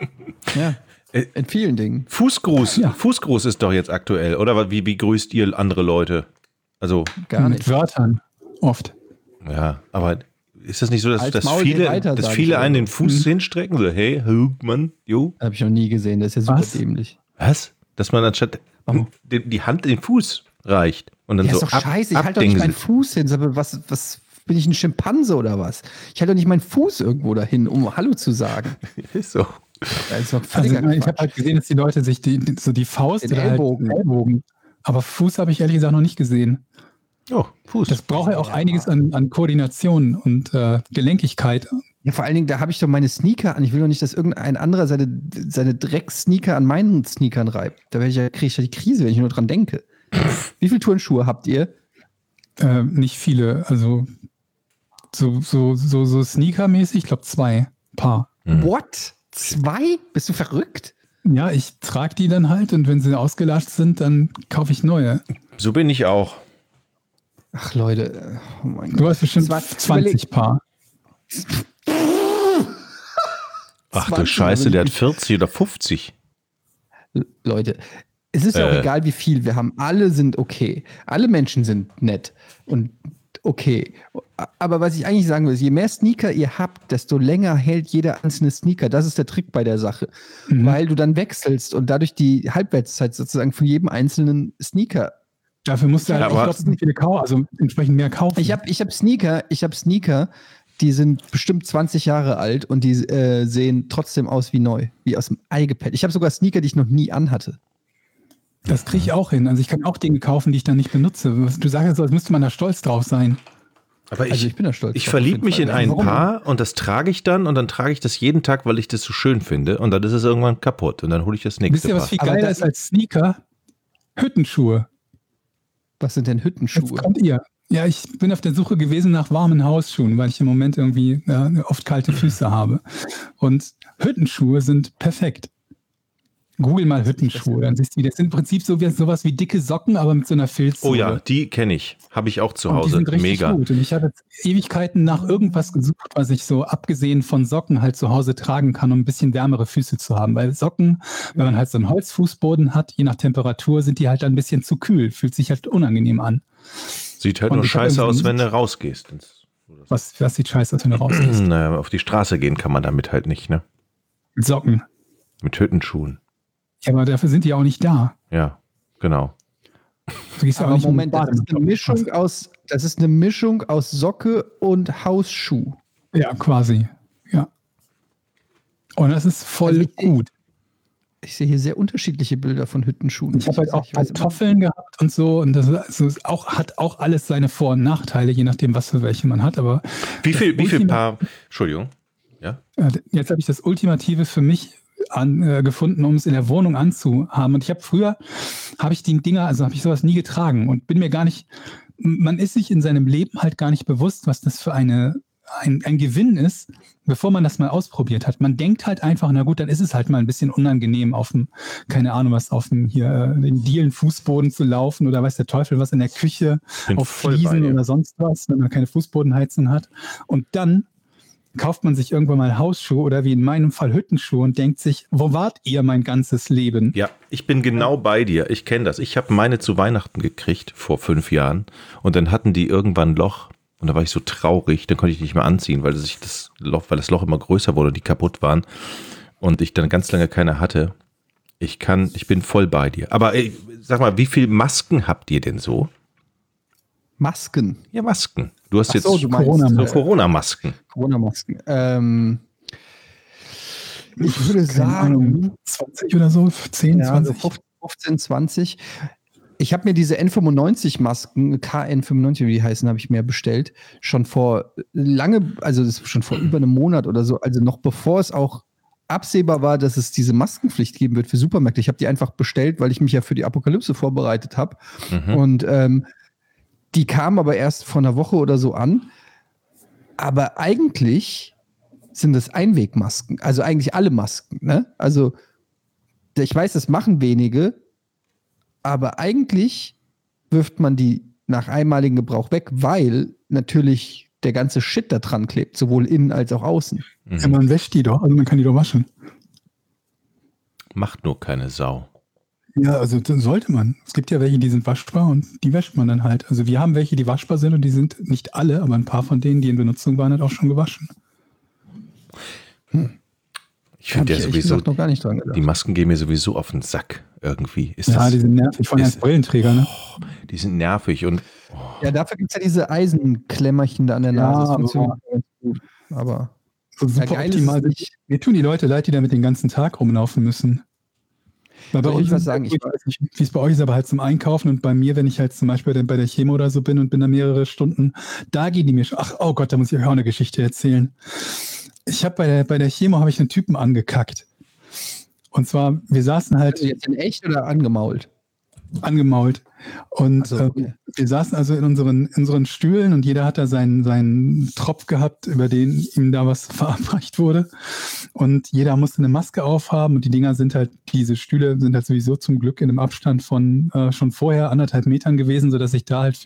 Ja. In vielen Dingen. Fußgruß. Fußgruß ist doch jetzt aktuell, oder? Wie grüßt ihr andere Leute? Also Gar mit nicht. Wörtern. Oft. ja, aber ist das nicht so, dass Maul, geh weiter, dass sag viele ich einen immer. den Fuß hinstrecken? So, hey, Mann, jo. Habe ich noch nie gesehen. Das ist ja super Was? dämlich. Was? Dass man anstatt die Hand in den Fuß reicht und dann Ja, so ist doch scheiße. Ich halte doch nicht meinen Fuß hin. Was bin ich, ein Schimpanse oder was? Ich halte doch nicht meinen Fuß irgendwo dahin, um Hallo zu sagen. Ist so. Das ist doch Also, völliger ich habe Quatsch. halt gesehen, dass die Leute sich die Faust Den oder Ellbogen. Halt Ellbogen. Aber Fuß habe ich ehrlich gesagt noch nicht gesehen. Oh, Fuß. Das braucht ja auch einiges an Koordination und Gelenkigkeit. Ja, vor allen Dingen, da habe ich doch meine Sneaker an. Ich will doch nicht, dass irgendein anderer seine Dreck-Sneaker an meinen Sneakern reibt. Da kriege ich ja die Krise, wenn ich nur dran denke. Wie viele Turnschuhe habt ihr? Nicht viele. Also so Sneaker-mäßig, ich glaube 2 Paar. What? 2? Bist du verrückt? Ja, ich trage die dann halt und wenn sie ausgelatscht sind, dann kaufe ich neue. So bin ich auch. Ach Leute, oh mein Gott. Du hast bestimmt 20 20 Paar. Ach du 20, Scheiße, aber der hat ich- 40 oder 50. Leute, es ist ja auch egal, wie viel wir haben. Alle sind okay. Alle Menschen sind nett und okay. Aber was ich eigentlich sagen will, ist, je mehr Sneaker ihr habt, desto länger hält jeder einzelne Sneaker. Das ist der Trick bei der Sache. Weil du dann wechselst und dadurch die Halbwertszeit sozusagen von jedem einzelnen Sneaker. Dafür musst du halt Ja, auch aber- doppelt viele kaufen, also entsprechend mehr kaufen. Ich hab Sneaker, die sind bestimmt 20 Jahre alt und die sehen trotzdem aus wie neu, wie aus dem Ei gepellt. Ich habe sogar Sneaker, die ich noch nie anhatte. Das kriege ich auch hin. Also ich kann auch Dinge kaufen, die ich dann nicht benutze. Du sagst ja so, als müsste man da stolz drauf sein. Aber Also ich bin da stolz Ich drauf, verliebe auf mich jeden in Fall. ein Warum? Paar und das trage ich dann und dann trage ich das jeden Tag, weil ich das so schön finde und dann ist es irgendwann kaputt und dann hole ich das Wisst nächste ihr, was Paar. viel Aber geiler da- ist als Sneaker? Hüttenschuhe. Was sind denn Jetzt Hüttenschuhe? kommt ihr. Ja, ich bin auf der Suche gewesen nach warmen Hausschuhen, weil ich im Moment irgendwie oft kalte Füße habe. Und Hüttenschuhe sind perfekt. Google mal Hüttenschuhe, dann siehst du, das sind im Prinzip sowas wie dicke Socken, aber mit so einer Filzsohle. Oh ja, die kenne ich. Habe ich auch zu Und die Hause. sind richtig Mega. gut. Und ich habe jetzt Ewigkeiten nach irgendwas gesucht, was ich so abgesehen von Socken halt zu Hause tragen kann, um ein bisschen wärmere Füße zu haben. Weil Socken, wenn man halt so einen Holzfußboden hat, je nach Temperatur, sind die halt dann ein bisschen zu kühl. Fühlt sich halt unangenehm an. Sieht halt Und nur ich hab scheiße irgendwie- aus, wenn du rausgehst. Was sieht scheiße aus, wenn du rausgehst? Naja, auf die Straße gehen kann man damit halt nicht, ne? Mit Socken. Mit Hüttenschuhen. Ja, aber dafür sind die auch nicht da. Ja, genau. Du gehst ja auch Aber nicht Moment, mit das ist eine Mischung aus Socke und Hausschuh. Ja, quasi. Ja. Und das ist voll Also gut. Ich sehe hier sehr unterschiedliche Bilder von Hüttenschuhen. Ich habe halt auch Ich weiß immer- Pantoffeln gehabt und so. Und das ist hat auch alles seine Vor- und Nachteile, je nachdem, was für welche man hat. Aber Wie viel Ultima- Paar, Entschuldigung. Ja? jetzt habe ich das Ultimative für mich gefunden, um es in der Wohnung anzuhaben. Und früher habe ich die Dinger, also habe ich sowas nie getragen und bin mir gar nicht, man ist sich in seinem Leben halt gar nicht bewusst, was das für ein Gewinn ist, bevor man das mal ausprobiert hat. Man denkt halt einfach, na gut, dann ist es halt mal ein bisschen unangenehm auf dem, keine Ahnung was, auf dem hier den Dielenfußboden zu laufen oder weiß der Teufel was in der Küche, Bin auf voll bei Fliesen dir. oder sonst was, wenn man keine Fußbodenheizung hat. Und dann kauft man sich irgendwann mal Hausschuhe oder wie in meinem Fall Hüttenschuhe und denkt sich, wo wart ihr mein ganzes Leben? Ja, ich bin genau bei dir. Ich kenne das. Ich habe meine zu Weihnachten gekriegt vor 5 Jahren und dann hatten die irgendwann ein Loch und da war ich so traurig, dann konnte ich nicht mehr anziehen, weil das Loch immer größer wurde und die kaputt waren und ich dann ganz lange keine hatte. Ich bin voll bei dir. Aber ey, sag mal, wie viele Masken habt ihr denn so? Masken. Ja, Masken. Du hast Ach jetzt so, du meinst, Corona-Masken. so Corona-Masken. Corona-Masken. Ich würde Keine Ahnung, sagen, 20 oder so, 10, ja, so 20. 15, 20. Ich habe mir diese N95-Masken, KN95, wie die heißen, habe ich mir bestellt. Schon vor lange, also das ist schon vor über einem Monat oder so, also noch bevor es auch absehbar war, dass es diese Maskenpflicht geben wird für Supermärkte. Ich habe die einfach bestellt, weil ich mich ja für die Apokalypse vorbereitet habe. Mhm. Und die kamen aber erst vor einer Woche oder so an. Aber eigentlich sind das Einwegmasken, also eigentlich alle Masken. Ne? Also ich weiß, das machen wenige, aber eigentlich wirft man die nach einmaligem Gebrauch weg, weil natürlich der ganze Shit da dran klebt, sowohl innen als auch außen. Ja, man wäscht die doch, also man kann die doch waschen. Macht nur keine Sau. Ja, also sollte man. Es gibt ja welche, die sind waschbar und die wäscht man dann halt. Also wir haben welche, die waschbar sind und die sind nicht alle, aber ein paar von denen, die in Benutzung waren, halt auch schon gewaschen. Ich finde ja sowieso, noch gar nicht dran gedacht. die Masken gehen mir sowieso auf den Sack irgendwie. Die sind nervig, vor allem als Brillenträger, ne? Die sind nervig und Ja, dafür gibt es ja diese Eisenklemmerchen da an der Nase. Das funktioniert ganz gut. Aber so super geil ist optimal. es nicht. Mir tun die Leute leid, die damit den ganzen Tag rumlaufen müssen. Weil bei Soll ich uns, was sagen? ich weiß nicht, wie es bei euch ist, aber halt zum Einkaufen und bei mir, wenn ich halt zum Beispiel bei der Chemo oder so bin und bin da mehrere Stunden, da gehen die mir schon, ach, oh Gott, da muss ich euch auch eine Geschichte erzählen. Ich habe bei der Chemo habe ich einen Typen angekackt. Und zwar, wir saßen halt. Also jetzt in echt oder angemault? Angemault. Und So, okay. wir saßen also in unseren Stühlen und jeder hat da seinen Tropf gehabt, über den ihm da was verabreicht wurde. Und jeder musste eine Maske aufhaben und die Dinger sind halt, diese Stühle sind halt sowieso zum Glück in einem Abstand von schon vorher 1,5 Metern gewesen, sodass sich da halt für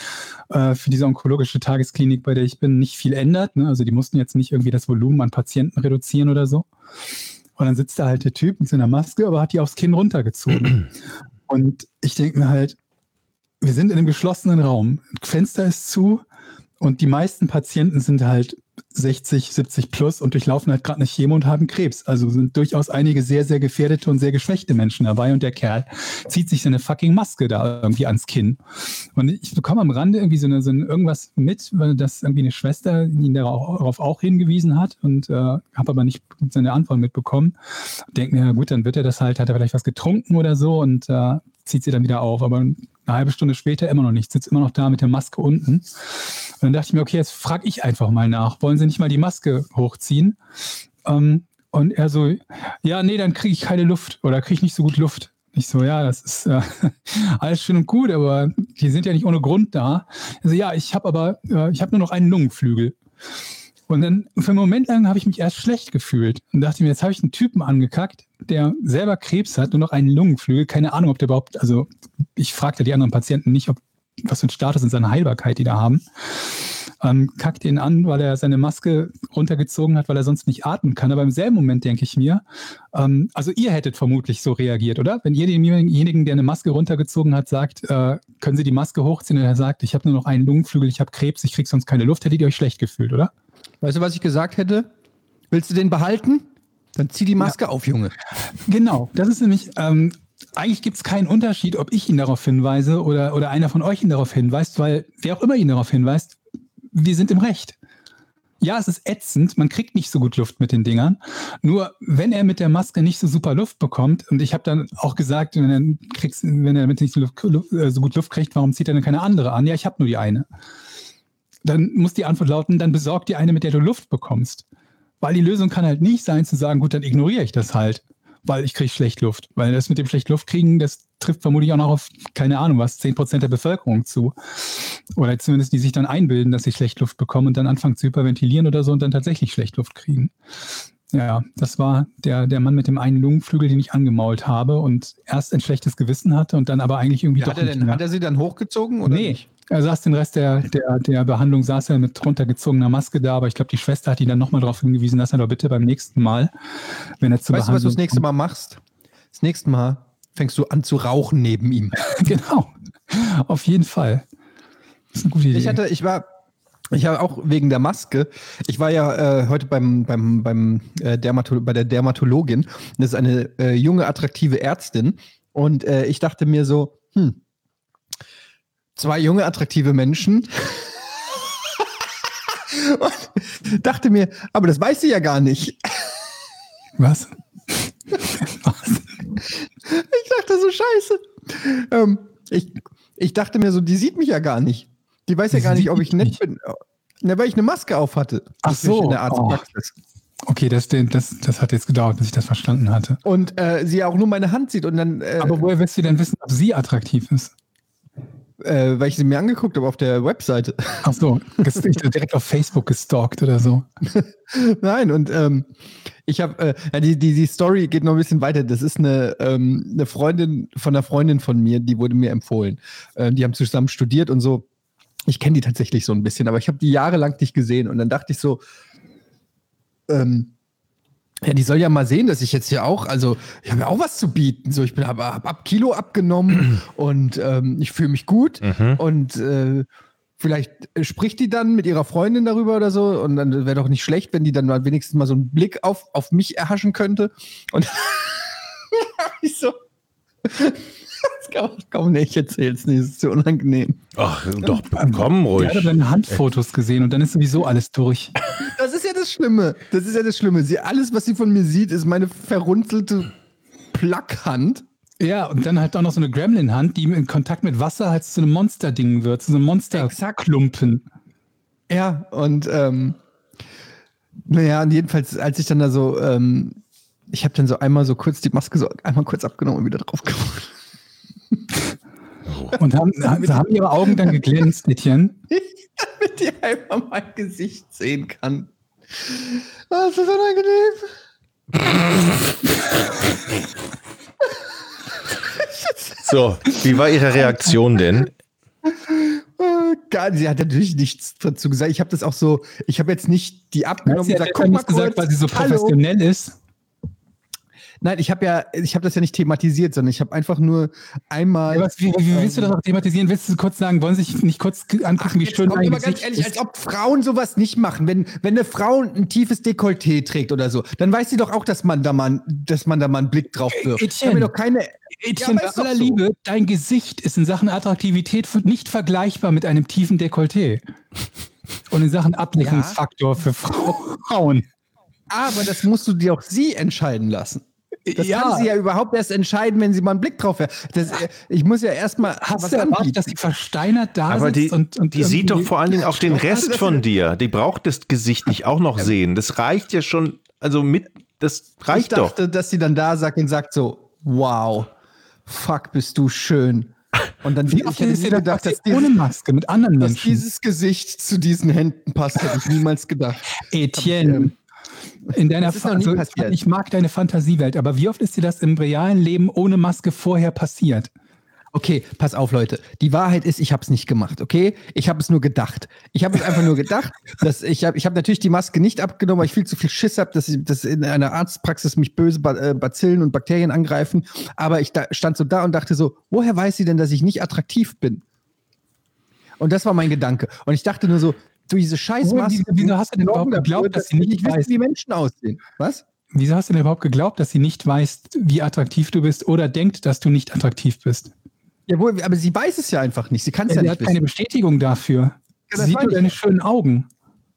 diese onkologische Tagesklinik, bei der ich bin, nicht viel ändert. Ne? Also die mussten jetzt nicht irgendwie das Volumen an Patienten reduzieren oder so. Und dann sitzt da halt der Typ mit seiner Maske, aber hat die aufs Kinn runtergezogen. Und ich denke mir halt, wir sind in einem geschlossenen Raum, Fenster ist zu und die meisten Patienten sind halt 60, 70 plus und durchlaufen halt gerade eine Chemo und haben Krebs. Also sind durchaus einige sehr, sehr gefährdete und sehr geschwächte Menschen dabei und der Kerl zieht sich seine fucking Maske da irgendwie ans Kinn. Und ich bekomme am Rande irgendwie so irgendwas mit, weil das irgendwie eine Schwester ihn darauf auch hingewiesen hat und habe aber nicht seine Antwort mitbekommen. Denke mir, gut, dann wird er das halt, hat er vielleicht was getrunken oder so und zieht sie dann wieder auf. Aber eine halbe Stunde später immer noch nicht, sitzt immer noch da mit der Maske unten. Und dann dachte ich mir, okay, jetzt frage ich einfach mal nach. Wollen Sie nicht mal die Maske hochziehen? Und er so, ja, nee, dann kriege ich keine Luft oder kriege ich nicht so gut Luft. Ich so, ja, das ist alles schön und gut, aber die sind ja nicht ohne Grund da. Also ja, ich habe nur noch einen Lungenflügel. Und dann für einen Moment lang habe ich mich erst schlecht gefühlt und dachte mir, jetzt habe ich einen Typen angekackt, der selber Krebs hat, nur noch einen Lungenflügel. Keine Ahnung, ob der überhaupt, also ich fragte die anderen Patienten nicht, was für ein Status in seiner Heilbarkeit die da haben. Kackt ihn an, weil er seine Maske runtergezogen hat, weil er sonst nicht atmen kann. Aber im selben Moment denke ich mir, also ihr hättet vermutlich so reagiert, oder? Wenn ihr demjenigen, der eine Maske runtergezogen hat, sagt, können Sie die Maske hochziehen? Und er sagt, ich habe nur noch einen Lungenflügel, ich habe Krebs, ich kriege sonst keine Luft, hättet ihr euch schlecht gefühlt, oder? Weißt du, was ich gesagt hätte? Willst du den behalten? Dann zieh die Maske auf, Junge. Genau, das ist nämlich, eigentlich gibt es keinen Unterschied, ob ich ihn darauf hinweise oder einer von euch ihn darauf hinweist, weil wer auch immer ihn darauf hinweist, wir sind im Recht. Ja, es ist ätzend, man kriegt nicht so gut Luft mit den Dingern. Nur wenn er mit der Maske nicht so super Luft bekommt, und ich habe dann auch gesagt, wenn er damit nicht so gut Luft kriegt, warum zieht er denn keine andere an? Ja, ich habe nur die eine. Dann muss die Antwort lauten, dann besorg die eine, mit der du Luft bekommst. Weil die Lösung kann halt nicht sein, zu sagen, gut, dann ignoriere ich das halt, weil ich kriege schlecht Luft. Weil das mit dem schlecht Luft kriegen, das trifft vermutlich auch noch auf, keine Ahnung was, 10% der Bevölkerung zu. Oder zumindest die sich dann einbilden, dass sie schlecht Luft bekommen und dann anfangen zu hyperventilieren oder so und dann tatsächlich schlecht Luft kriegen. Ja, das war der Mann mit dem einen Lungenflügel, den ich angemault habe und erst ein schlechtes Gewissen hatte und dann aber eigentlich irgendwie Hat er sie dann hochgezogen oder nicht? Er saß den Rest der Behandlung, saß er mit runtergezogener Maske da, aber ich glaube, die Schwester hat ihn dann nochmal darauf hingewiesen, dass er doch bitte beim nächsten Mal, wenn er zur Behandlung... Weißt du, was du das nächste Mal machst? Das nächste Mal fängst du an zu rauchen neben ihm. Genau, auf jeden Fall. Das ist eine gute Idee. Ich habe auch wegen der Maske, ich war ja heute bei der Dermatologin, das ist eine junge, attraktive Ärztin und ich dachte mir so, 2 junge, attraktive Menschen. Und dachte mir, aber das weiß sie ja gar nicht. Was? Ich dachte so, scheiße. Ich dachte mir so, die sieht mich ja gar nicht. Die weiß ja gar nicht, ob ich nett bin. Ne, weil ich eine Maske auf hatte. Ach so. In der Arztpraxis. Okay, das hat jetzt gedauert, bis ich das verstanden hatte. Und sie auch nur meine Hand sieht und dann... aber woher willst du denn wissen, ob sie attraktiv ist? Weil ich sie mir angeguckt habe auf der Webseite. Ach so, direkt auf Facebook gestalkt oder so. Nein, und ich habe, die Story geht noch ein bisschen weiter. Das ist eine Freundin von einer Freundin von mir, die wurde mir empfohlen. Die haben zusammen studiert und so. Ich kenne die tatsächlich so ein bisschen, aber ich habe die jahrelang nicht gesehen. Und dann dachte ich so, Ja, die soll ja mal sehen, dass ich jetzt hier auch, also ich habe ja auch was zu bieten. So, ich hab ab Kilo abgenommen und ich fühle mich gut und vielleicht spricht die dann mit ihrer Freundin darüber oder so und dann wäre doch nicht schlecht, wenn die dann mal wenigstens mal so einen Blick auf mich erhaschen könnte. Und ich so, komm, nee, ich erzähl's nicht, es ist zu unangenehm. Ach, doch, komm ruhig. Ich habe deine Handfotos gesehen und dann ist sowieso alles durch. Das ist ja das Schlimme. Alles, was sie von mir sieht, ist meine verrunzelte Plackhand. Ja, und dann halt auch noch so eine Gremlin-Hand, die in Kontakt mit Wasser halt zu einem Monster-Ding wird, zu so einem Monster-Klumpen. Ja, und naja, und jedenfalls, als ich dann da so, ich habe dann so einmal so kurz die Maske so einmal kurz abgenommen und wieder drauf gemacht. Und haben ihre Augen dann geglänzt, Etienne? Damit die einmal mein Gesicht sehen kann. Das ist unangenehm. So, wie war Ihre Reaktion denn? Sie hat natürlich nichts dazu gesagt. Ich habe das auch so, ich habe jetzt nicht die abgenommen. Sie hat einfach nicht gesagt, weil sie so professionell ist. Nein, ich habe das ja nicht thematisiert, sondern ich habe einfach nur einmal. Ja, wie willst du das auch thematisieren? Willst du kurz sagen, wollen Sie sich nicht kurz angucken, wie schön dein Gesicht ganz ehrlich, ist? Als ob Frauen sowas nicht machen. Wenn eine Frau ein tiefes Dekolleté trägt oder so, dann weiß sie doch auch, dass man da mal einen Blick drauf wirft. Etienne, doch keine. Etienne, bei aller Liebe, dein Gesicht ist in Sachen Attraktivität nicht vergleichbar mit einem tiefen Dekolleté. Und in Sachen Ablenkungsfaktor für Frauen. Aber das musst du dir auch sie entscheiden lassen. Das kann sie ja überhaupt erst entscheiden, wenn sie mal einen Blick drauf werfen. Ich muss ja erstmal was erwartet, dass die versteinert da aber sitzt und die sieht doch vor allen Dingen auch den Rest von dir. Die braucht das Gesicht nicht auch noch sehen. Das reicht ja schon, das reicht doch. Ich dachte, dass sie dann da sagt und sagt so, wow, fuck, bist du schön. Und dann wie oft ist dir gedacht, dass ohne Maske mit anderen Menschen, dass dieses Gesicht zu diesen Händen passt, hätte ich niemals gedacht. Etienne. In deiner ich mag deine Fantasiewelt, aber wie oft ist dir das im realen Leben ohne Maske vorher passiert? Okay, pass auf, Leute. Die Wahrheit ist, ich habe es nicht gemacht, okay? Ich habe es nur gedacht. Ich habe es einfach nur gedacht, dass ich habe natürlich die Maske nicht abgenommen, weil ich viel zu viel Schiss habe, dass in einer Arztpraxis mich böse Bazillen und Bakterien angreifen. Aber ich stand so da und dachte so, woher weiß sie denn, dass ich nicht attraktiv bin? Und das war mein Gedanke. Und ich dachte nur so, du, diese Scheißmaske. Wieso hast du denn überhaupt geglaubt, dass sie nicht weiß, wie Menschen aussehen? Was? Wieso hast du denn überhaupt geglaubt, dass sie nicht weiß, wie attraktiv du bist oder denkt, dass du nicht attraktiv bist? Jawohl, aber sie weiß es ja einfach nicht. Sie kann es ja nicht wissen. Sie hat keine Bestätigung dafür. Sie sieht nur deine schönen Augen.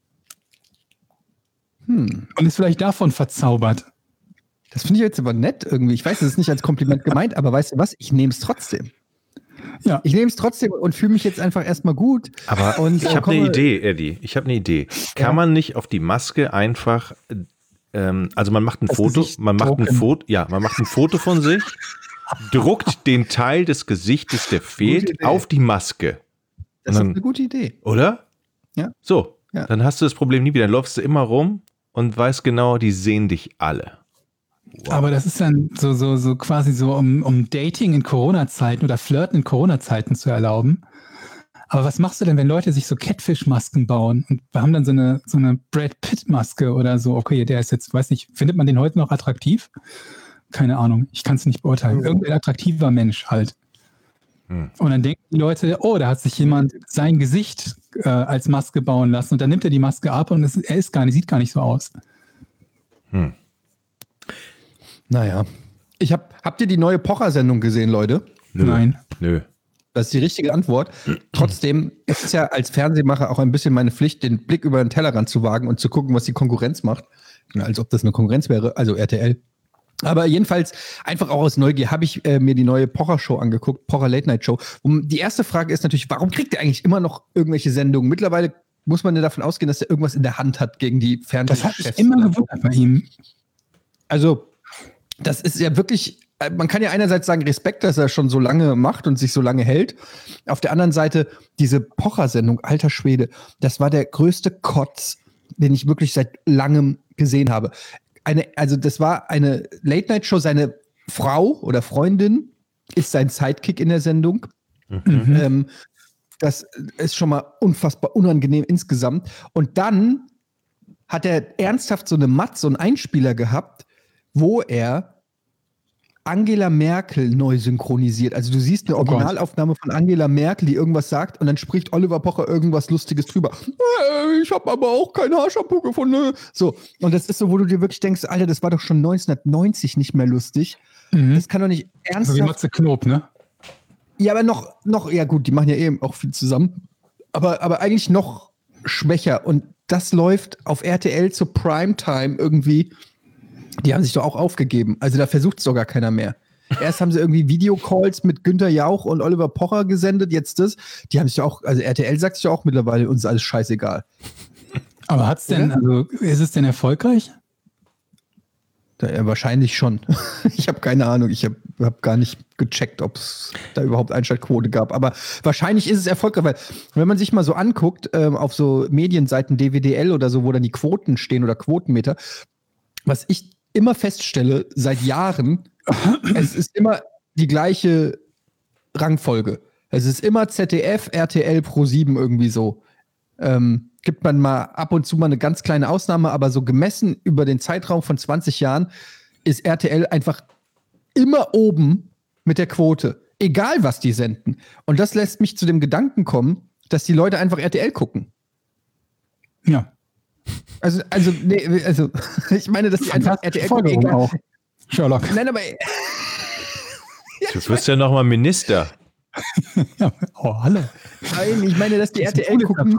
Und ist vielleicht davon verzaubert. Das finde ich jetzt aber nett irgendwie. Ich weiß, es ist nicht als Kompliment gemeint, aber weißt du was? Ich nehme es trotzdem. Ja. Ich nehme es trotzdem und fühle mich jetzt einfach erstmal gut. Aber ich habe eine Idee, Eddie. Kann man nicht auf die Maske einfach, also man macht ein Foto, man macht ein Foto von sich, druckt den Teil des Gesichtes, der fehlt, auf die Maske. Das ist eine gute Idee. Oder? Ja. So, dann hast du das Problem nie wieder. Dann läufst du immer rum und weißt genau, die sehen dich alle. Wow. Aber das ist dann so quasi so, um Dating in Corona-Zeiten oder Flirten in Corona-Zeiten zu erlauben. Aber was machst du denn, wenn Leute sich so Catfish-Masken bauen und wir haben dann so eine Brad Pitt-Maske oder so? Okay, der ist jetzt, weiß nicht, findet man den heute noch attraktiv? Keine Ahnung, ich kann es nicht beurteilen. Irgendein attraktiver Mensch halt. Und dann denken die Leute, oh, da hat sich jemand sein Gesicht als Maske bauen lassen und dann nimmt er die Maske ab und sieht gar nicht so aus. Naja. Habt ihr die neue Pocher-Sendung gesehen, Leute? Nein. Nö. Das ist die richtige Antwort. Trotzdem ist es ja als Fernsehmacher auch ein bisschen meine Pflicht, den Blick über den Tellerrand zu wagen und zu gucken, was die Konkurrenz macht. Als ob das eine Konkurrenz wäre, also RTL. Aber jedenfalls, einfach auch aus Neugier, habe ich mir die neue Pocher-Show angeguckt, Pocher Late Night Show. Und die erste Frage ist natürlich, warum kriegt er eigentlich immer noch irgendwelche Sendungen? Mittlerweile muss man ja davon ausgehen, dass er irgendwas in der Hand hat gegen die Fernsehchefs. Das hat mich immer gewundert bei ihm. Also, das ist ja wirklich, man kann ja einerseits sagen, Respekt, dass er schon so lange macht und sich so lange hält. Auf der anderen Seite, diese Pocher-Sendung, alter Schwede, das war der größte Kotz, den ich wirklich seit langem gesehen habe. Das war eine Late-Night-Show, seine Frau oder Freundin ist sein Sidekick in der Sendung. Das ist schon mal unfassbar unangenehm insgesamt. Und dann hat er ernsthaft so einen Einspieler gehabt, wo er Angela Merkel neu synchronisiert. Also du siehst eine Originalaufnahme von Angela Merkel, die irgendwas sagt und dann spricht Oliver Pocher irgendwas Lustiges drüber. Ich habe aber auch kein Haarshampoo gefunden. So, und das ist so, wo du dir wirklich denkst, Alter, das war doch schon 1990 nicht mehr lustig. Das kann doch nicht ernsthaft... So wie Matze Knob, ne? Ja, aber noch, ja gut, die machen ja eben auch viel zusammen. Aber eigentlich noch schwächer. Und das läuft auf RTL zur Primetime irgendwie. Die haben sich doch auch aufgegeben. Also da versucht es doch gar keiner mehr. Erst haben sie irgendwie Videocalls mit Günther Jauch und Oliver Pocher gesendet, jetzt das. Die haben sich auch, also RTL sagt sich ja auch mittlerweile, uns ist alles scheißegal. Aber ist es denn erfolgreich? Ja, wahrscheinlich schon. Ich habe keine Ahnung. Ich hab gar nicht gecheckt, ob es da überhaupt Einschaltquote gab. Aber wahrscheinlich ist es erfolgreich, weil wenn man sich mal so anguckt, auf so Medienseiten DWDL oder so, wo dann die Quoten stehen oder Quotenmeter, was ich immer feststelle, seit Jahren, es ist immer die gleiche Rangfolge. Es ist immer ZDF, RTL, Pro7 irgendwie so. Gibt man mal ab und zu mal eine ganz kleine Ausnahme, aber so gemessen über den Zeitraum von 20 Jahren ist RTL einfach immer oben mit der Quote. Egal, was die senden. Und das lässt mich zu dem Gedanken kommen, dass die Leute einfach RTL gucken. Ja. Also, ich meine, dass die einfach RTL gucken. Auch. Sherlock. Nein, aber... Du wirst ja nochmal Minister. Ja, hallo. Nein, ich meine, dass die RTL gucken,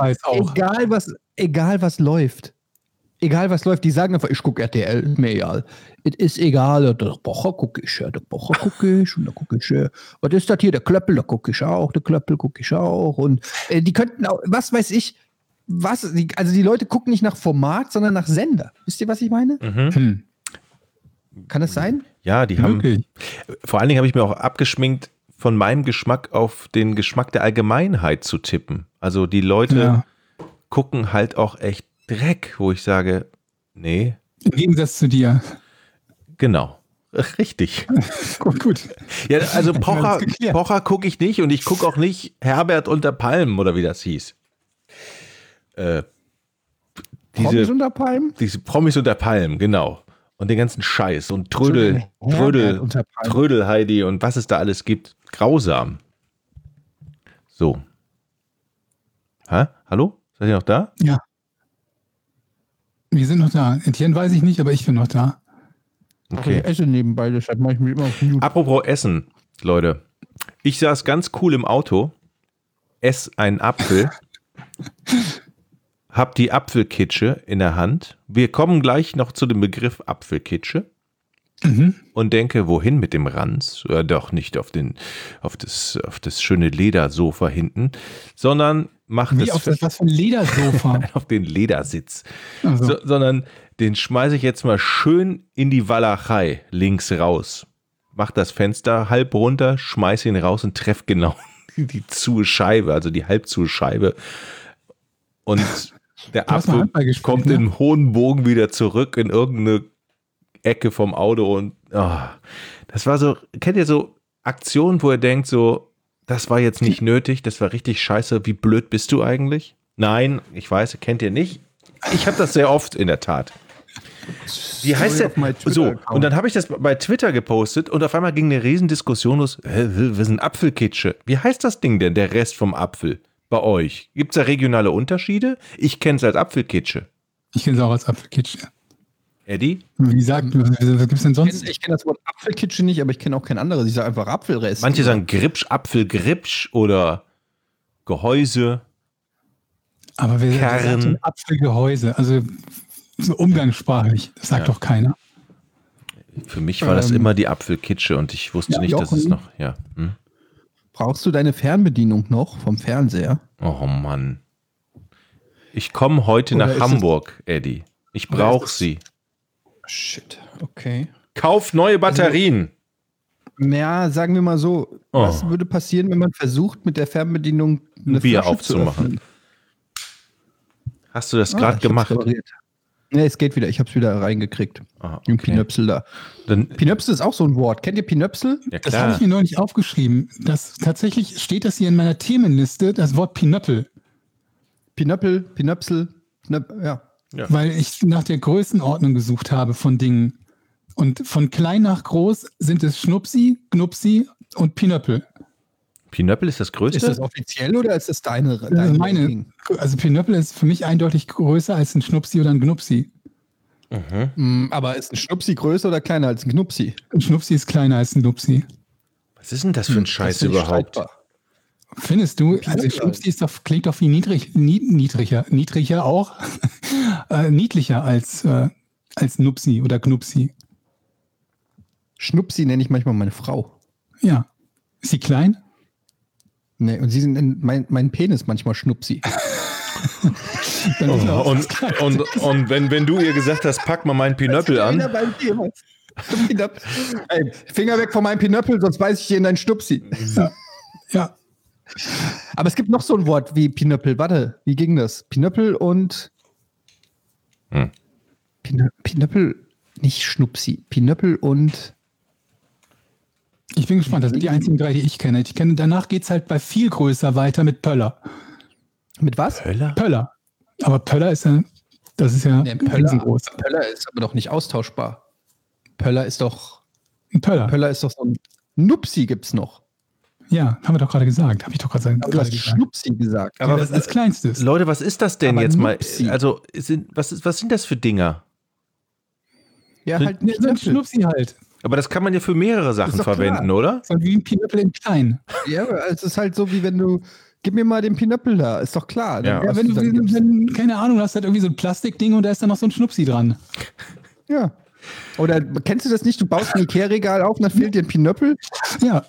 egal was läuft. Egal was läuft, die sagen einfach, ich gucke RTL, ist mir egal. Es ist egal, der Pocher gucke ich, und da gucke ich, was ist das hier, der Klöppel, da gucke ich auch, und die könnten auch, was weiß ich, also die Leute gucken nicht nach Format, sondern nach Sender. Wisst ihr, was ich meine? Mhm. Kann das sein? Ja, die haben, vor allen Dingen habe ich mir auch abgeschminkt, von meinem Geschmack auf den Geschmack der Allgemeinheit zu tippen. Also die Leute gucken halt auch echt Dreck, wo ich sage, nee. Im Gegensatz zu dir. Genau. Richtig. Gut. Ja, also Pocher gucke ich nicht und ich gucke auch nicht Herbert unter Palmen oder wie das hieß. Promis unter Palmen? Diese Promis unter Palmen, genau. Und den ganzen Scheiß und Trödel Heidi und was es da alles gibt. Grausam. So. Hallo? Seid ihr noch da? Ja. Wir sind noch da. Etienne weiß ich nicht, aber ich bin noch da. Okay. Ich esse nebenbei, deshalb mache ich mich immer auf Mute. Apropos Essen, Leute. Ich saß ganz cool im Auto, esse einen Apfel, hab die Apfelkitsche in der Hand. Wir kommen gleich noch zu dem Begriff Apfelkitsche. Und denke, wohin mit dem Ranz? Doch nicht auf das schöne Ledersofa hinten, sondern macht es. Auf das, was für ein Ledersofa? Auf den Ledersitz. Also. Sondern den schmeiße ich jetzt mal schön in die Walachei links raus. Mach das Fenster halb runter, schmeiße ihn raus und treff genau die zuhe Scheibe, also die halb zuhe Scheibe. Und der Apfel kommt in hohen Bogen wieder zurück in irgendeine Ecke vom Auto und das war so, kennt ihr so Aktionen, wo ihr denkt so, das war jetzt nicht nötig, das war richtig scheiße, wie blöd bist du eigentlich? Nein, ich weiß, kennt ihr nicht. Ich habe das sehr oft in der Tat. Wie heißt der? So, und dann habe ich das bei Twitter gepostet und auf einmal ging eine Riesendiskussion los. Wir sind Apfelkitsche. Wie heißt das Ding denn, der Rest vom Apfel bei euch? Gibt es da regionale Unterschiede? Ich kenne es als Apfelkitsche. Ich kenne es auch als Apfelkitsche. Eddie? Wie gesagt, was gibt es denn sonst? Ich kenne das Wort Apfelkitsche nicht, aber ich kenne auch kein anderes. Ich sage einfach Apfelrest. Manche sagen Gripsch, Apfelgripsch oder Gehäuse. Aber wer sagt denn Apfelgehäuse? Also so umgangssprachlich, das sagt doch keiner. Für mich war das immer die Apfelkitsche und ich wusste nicht, dass es noch, Brauchst du deine Fernbedienung noch vom Fernseher? Oh Mann. Ich komme heute nach Hamburg, Eddie. Ich brauche sie. Shit, okay. Kauf neue Batterien. Ja, sagen wir mal so, was würde passieren, wenn man versucht, mit der Fernbedienung eine Bier aufzumachen? Hast du das gerade gemacht? Ne, es geht wieder. Ich habe es wieder reingekriegt. Okay. Pinöpsel da. Pinöpsel ist auch so ein Wort. Kennt ihr Pinöpsel? Ja, das habe ich mir neulich aufgeschrieben. Tatsächlich steht das hier in meiner Themenliste, das Wort Pinöppel. Pinöppel, Pinöpsel, ja. Ja. weil ich nach der Größenordnung gesucht habe von Dingen. Und von klein nach groß sind es Schnupsi, Gnupsi und Pinöppel. Pinöppel ist das Größte? Ist das offiziell oder ist das deine Das ist meine, Ding? also Pinöppel ist für mich eindeutig größer als ein Schnupsi oder ein Gnupsi. Aber ist ein Schnupsi größer oder kleiner als ein Knupsi? Ein Schnupsi ist kleiner als ein Gnupsi. Was ist denn das für ein Scheiß überhaupt? Findest du? Also Schnupsi klingt doch viel niedriger auch, niedlicher als Nupsi oder Gnupsi. Schnupsi nenne ich manchmal meine Frau. Ja. Ist sie klein? Nee, und sie sind mein Penis manchmal Schnupsi. Dann ist er auch Und wenn du ihr gesagt hast, pack mal meinen Pinöppel an. Beim Thema. Ey, Finger weg von meinem Pinöppel, sonst beiß ich dir in deinen Schnupsi. Ja. Aber es gibt noch so ein Wort wie Pinöppel. Warte, wie ging das? Pinöppel und Pinöppel, nicht Schnupsi. Pinöppel und Ich bin gespannt, das sind die einzigen 3, die ich kenne. Danach geht es halt bei viel größer weiter mit Pöller. mit was? Pöller. Aber Pöller ist ja, das ist ja riesengroß. Pöller ist aber doch nicht austauschbar. Pöller ist doch Ein Pöller. so ein Nupsi gibt's noch. Ja, haben wir doch gerade gesagt. Habe ich doch gerade Du hast Schnupsi gesagt. Aber das als kleinstes. Leute, was ist das denn Aber jetzt mal? Nupsi. Also, was sind das für Dinger? Ja, halt Ja, nicht so ein Schnupsi halt. Aber das kann man ja für mehrere Sachen doch klar. verwenden, oder? So wie ein Pinöppel in klein. Ja, aber es ist halt so, wie wenn du, gib mir mal den Pinöppel da, ist doch klar. Ja. Ja, wenn keine Ahnung, du hast halt irgendwie so ein Plastikding und da ist dann noch so ein Schnupsi dran. Ja. Oder kennst du das nicht? Du baust ein Ikea-Regal auf und dann fehlt dir ein Pinöppel. Ja.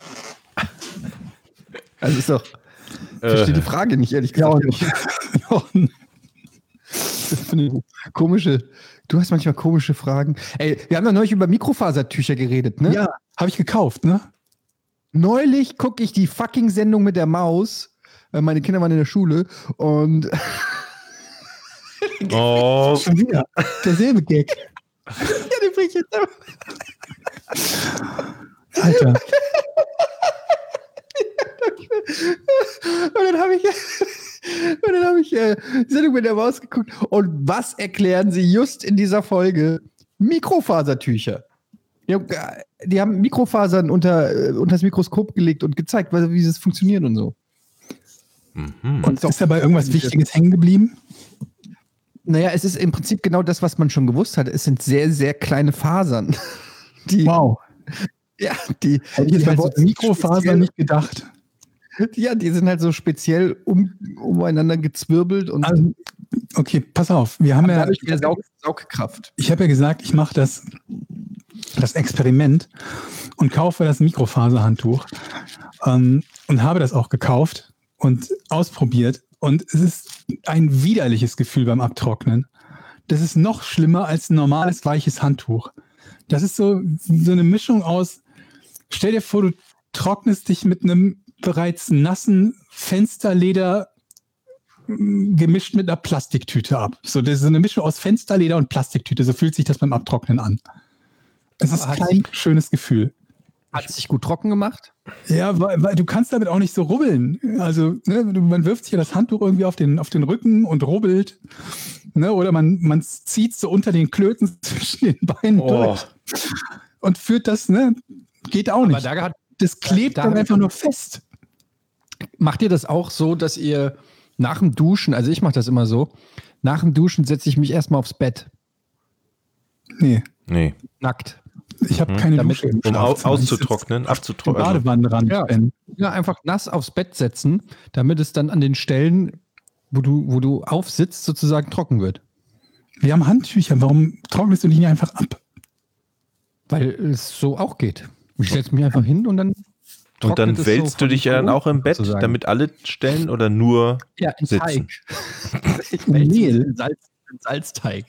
Also ist doch. Ich verstehe die Frage nicht, ehrlich gesagt. Das finde ich komische. Du hast manchmal komische Fragen. Ey, wir haben ja neulich über Mikrofasertücher geredet, ne? Ja, habe ich gekauft, ne? Neulich gucke ich die fucking Sendung mit der Maus. Meine Kinder waren in der Schule und Oh, Schon wieder. Derselbe Gag. ja, den bring ich jetzt einfach. Alter. Und dann habe ich die Sendung mit der Maus geguckt. Und was erklären sie just in dieser Folge? Mikrofasertücher. Die haben Mikrofasern unter das Mikroskop gelegt und gezeigt, wie es funktioniert und so. Und ist dabei irgendwas Wichtiges hängen geblieben? Naja, es ist im Prinzip genau das, was man schon gewusst hat. Es sind sehr, sehr kleine Fasern. Die, Wow. ja, die Hätte ich jetzt bei halt Wort so Mikrofaser speziell- nicht gedacht. Ja, die sind halt so speziell umeinander gezwirbelt und Also, okay, pass auf. Wir haben ja, dadurch mehr Saugkraft. ich habe ja gesagt, ich mache das Experiment und kaufe das Mikrofaserhandtuch und habe das auch gekauft und ausprobiert. Und es ist ein widerliches Gefühl beim Abtrocknen. Das ist noch schlimmer als ein normales weiches Handtuch. Das ist so eine Mischung aus, stell dir vor, du trocknest dich mit einem bereits nassen Fensterleder gemischt mit einer Plastiktüte ab. So, das ist eine Mischung aus Fensterleder und Plastiktüte. So fühlt sich das beim Abtrocknen an. Es ist Hat kein schönes Gefühl. Hat es sich gut trocken gemacht? Ja, weil du kannst damit auch nicht so rubbeln. Also, ne, man wirft sich ja das Handtuch irgendwie auf den Rücken und rubbelt. Ne, oder man zieht so unter den Klöten zwischen den Beinen durch. Und führt das, ne, geht auch nicht. Das klebt dann einfach nur fest. Macht ihr das auch so, dass ihr nach dem Duschen, also ich mache das immer so, nach dem Duschen setze ich mich erstmal aufs Bett, Nee, nackt. ich habe keine Damit- Dusche im um Schlafzimmer. auszutrocknen, Ich sitze abzutrocknen. am Badewandenrand. Ja. Ja, einfach nass aufs Bett setzen, damit es dann an den Stellen, wo du aufsitzt, sozusagen trocken wird. Wir haben Handtücher. Warum trocknest du die nicht einfach ab? Weil es so auch geht. Ich setze mich einfach hin und dann Und dann trocknet es wälzt so du dich ja dann auch im Bett, sozusagen. damit alle Stellen oder nur Ja, in sitzen? Teig. Ich wälze Mehl. in Salzteig.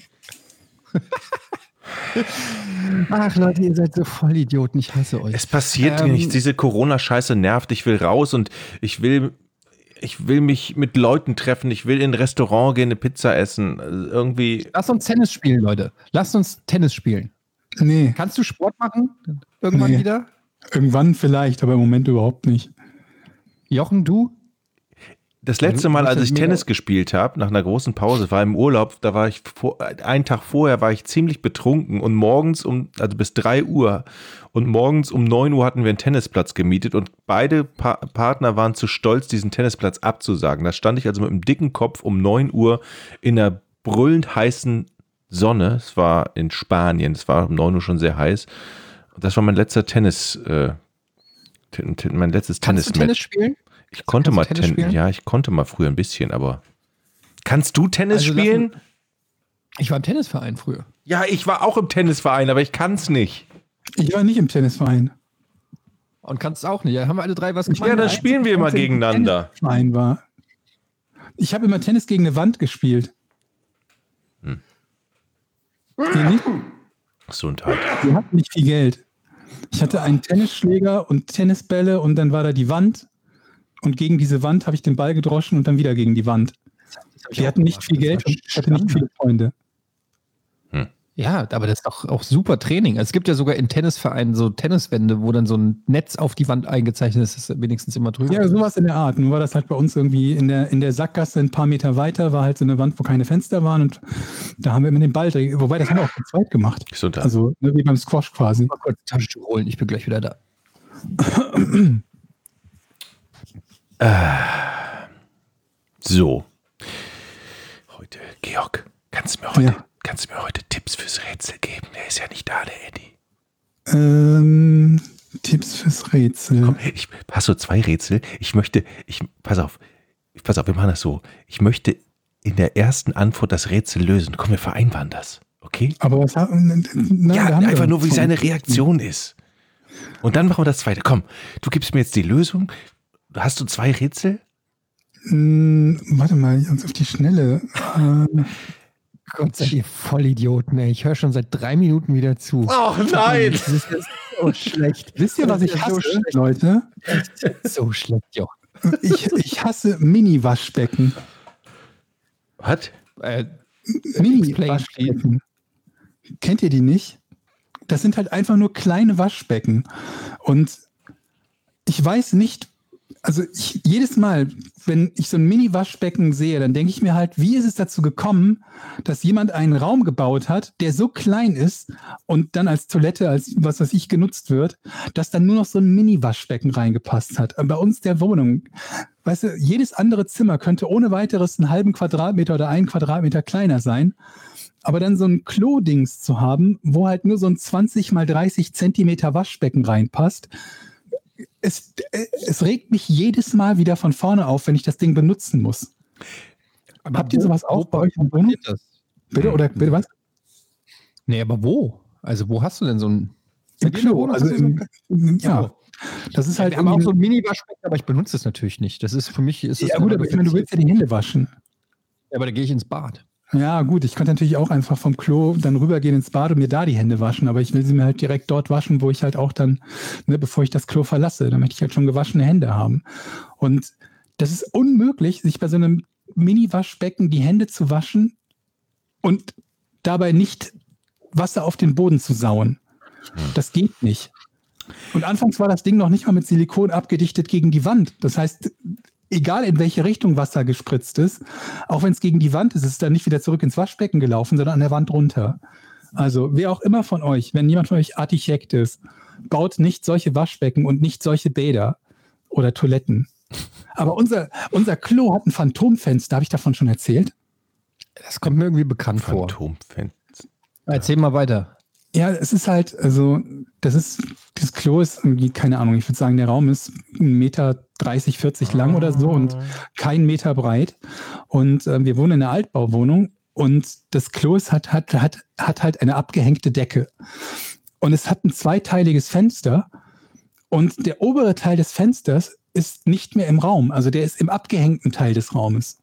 Ach Leute, ihr seid so Vollidioten. Ich hasse euch. Es passiert nichts. Diese Corona-Scheiße nervt. Ich will raus und ich will mich mit Leuten treffen. Ich will in ein Restaurant gehen, eine Pizza essen. Also irgendwie. Lass uns Tennis spielen, Leute. Lasst uns Tennis spielen. Nee, Kannst du Sport machen? Irgendwann Nee. wieder? irgendwann vielleicht, aber im Moment überhaupt nicht. Jochen, du? Das letzte Mal, als ich Tennis gespielt habe, nach einer großen Pause, war im Urlaub, da war ich einen Tag vorher war ich ziemlich betrunken und morgens bis 3 Uhr und morgens um 9 Uhr hatten wir einen Tennisplatz gemietet und beide Partner waren zu stolz, diesen Tennisplatz abzusagen. Da stand ich also mit einem dicken Kopf um 9 Uhr in einer brüllend heißen Sonne. Es war in Spanien, es war um 9 Uhr schon sehr heiß. Und das war mein letzter Tennis, mein letztes Tennismatch. Kannst du Tennis spielen? Ich konnte mal früher ein bisschen, aber kannst du Tennis spielen? Ich war im Tennisverein früher. Ja, ich war auch im Tennisverein, aber ich kann es nicht. Ich war nicht im Tennisverein. Und kannst es auch nicht. Ja, haben wir alle drei was gemacht. Ja, dann spielen wir immer gegeneinander. War. Ich habe immer Tennis gegen eine Wand gespielt. Gesundheit. Wir hatten nicht viel Geld. Ich hatte einen Tennisschläger und Tennisbälle und dann war da die Wand. Und gegen diese Wand habe ich den Ball gedroschen und dann wieder gegen die Wand. Wir hatten nicht viel Geld und ich hatte nicht viele Freunde. Ja, aber das ist auch super Training. Also es gibt ja sogar in Tennisvereinen so Tenniswände, wo dann so ein Netz auf die Wand eingezeichnet ist, das ist wenigstens immer drüber. Ja, sowas in der Art. Nur war das halt bei uns irgendwie in der Sackgasse ein paar Meter weiter, war halt so eine Wand, wo keine Fenster waren und da haben wir immer den Ball, wobei das haben wir auch zu zweit gemacht. Also wie beim Squash quasi. Mal kurz Taschentuch holen, ich bin gleich wieder da. So. Heute, Georg, kannst du mir heute Tipps fürs Rätsel geben? Der ist ja nicht da, der Eddie. Tipps fürs Rätsel. Komm, hast du 2 Rätsel? Pass auf, wir machen das so. Ich möchte in der ersten Antwort das Rätsel lösen. Komm, wir vereinbaren das, okay? Aber was einfach nur, wie seine Reaktion ist. Und dann machen wir das zweite. Komm, du gibst mir jetzt die Lösung. Hast du 2 Rätsel? Warte mal, uns auf die Schnelle. Gott sei ihr Vollidioten, ey. Ich höre schon seit 3 Minuten wieder zu. Oh nein! Das ist so schlecht. Wisst ihr, was ich hasse, Leute? So schlecht, jo. Ich hasse Mini-Waschbecken. Was? Mini-Waschbecken. Kennt ihr die nicht? Das sind halt einfach nur kleine Waschbecken. Und ich weiß nicht, also jedes Mal, wenn ich so ein Mini-Waschbecken sehe, dann denke ich mir halt, wie ist es dazu gekommen, dass jemand einen Raum gebaut hat, der so klein ist und dann als Toilette, als was weiß ich, genutzt wird, dass dann nur noch so ein Mini-Waschbecken reingepasst hat. Bei uns der Wohnung, weißt du, jedes andere Zimmer könnte ohne weiteres einen halben Quadratmeter oder 1 Quadratmeter kleiner sein. Aber dann so ein Klo-Dings zu haben, wo halt nur so ein 20 mal 30 Zentimeter Waschbecken reinpasst, es regt mich jedes Mal wieder von vorne auf, wenn ich das Ding benutzen muss. Aber habt ihr sowas auch bei euch im Wohnung? Bitte was? Nee, aber wo? Also wo hast du denn so ein Klo? Also ja. Das ist halt wir haben auch so ein Mini-Waschbecken, aber ich benutze es natürlich nicht. Das ist für mich ja gut, aber ich meine, du willst ja die Hände waschen. Ja, aber da gehe ich ins Bad. Ja, gut, ich könnte natürlich auch einfach vom Klo dann rübergehen ins Bad und mir da die Hände waschen, aber ich will sie mir halt direkt dort waschen, wo ich halt auch dann, bevor ich das Klo verlasse, dann möchte ich halt schon gewaschene Hände haben. Und das ist unmöglich, sich bei so einem Mini-Waschbecken die Hände zu waschen und dabei nicht Wasser auf den Boden zu sauen. Das geht nicht. Und anfangs war das Ding noch nicht mal mit Silikon abgedichtet gegen die Wand. Das heißt, egal in welche Richtung Wasser gespritzt ist, auch wenn es gegen die Wand ist, ist es dann nicht wieder zurück ins Waschbecken gelaufen, sondern an der Wand runter. Also wer auch immer von euch, wenn jemand von euch Architekt ist, baut nicht solche Waschbecken und nicht solche Bäder oder Toiletten. Aber unser Klo hat ein Phantomfenster, habe ich davon schon erzählt? Das kommt mir irgendwie bekannt vor. Phantomfenster. Erzähl mal weiter. Ja, es ist halt, also das Klo ist irgendwie, keine Ahnung, ich würde sagen, der Raum ist 1,30 Meter, 40 lang oder so und kein Meter breit. Und wir wohnen in einer Altbauwohnung und das Klo hat halt eine abgehängte Decke. Und es hat ein zweiteiliges Fenster und der obere Teil des Fensters ist nicht mehr im Raum. Also der ist im abgehängten Teil des Raumes.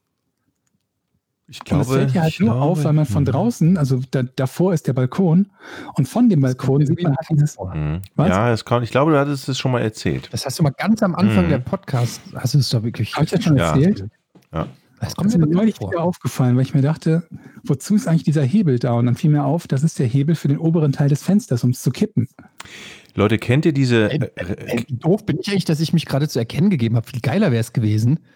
Ich glaube, und das fällt ja halt nur auf, weil man von draußen, also davor ist der Balkon und von dem Balkon sieht man halt dieses... Was? Ja, ich glaube, du hattest es schon mal erzählt. Das hast du mal ganz am Anfang der Podcast, hast du es doch wirklich... Habe ich das schon erzählt? Ja. Das ist mir neulich wieder aufgefallen, weil ich mir dachte, wozu ist eigentlich dieser Hebel da? Und dann fiel mir auf, das ist der Hebel für den oberen Teil des Fensters, um es zu kippen. Leute, kennt ihr diese... Doof bin ich eigentlich, dass ich mich gerade zu erkennen gegeben habe. Viel geiler wäre es gewesen,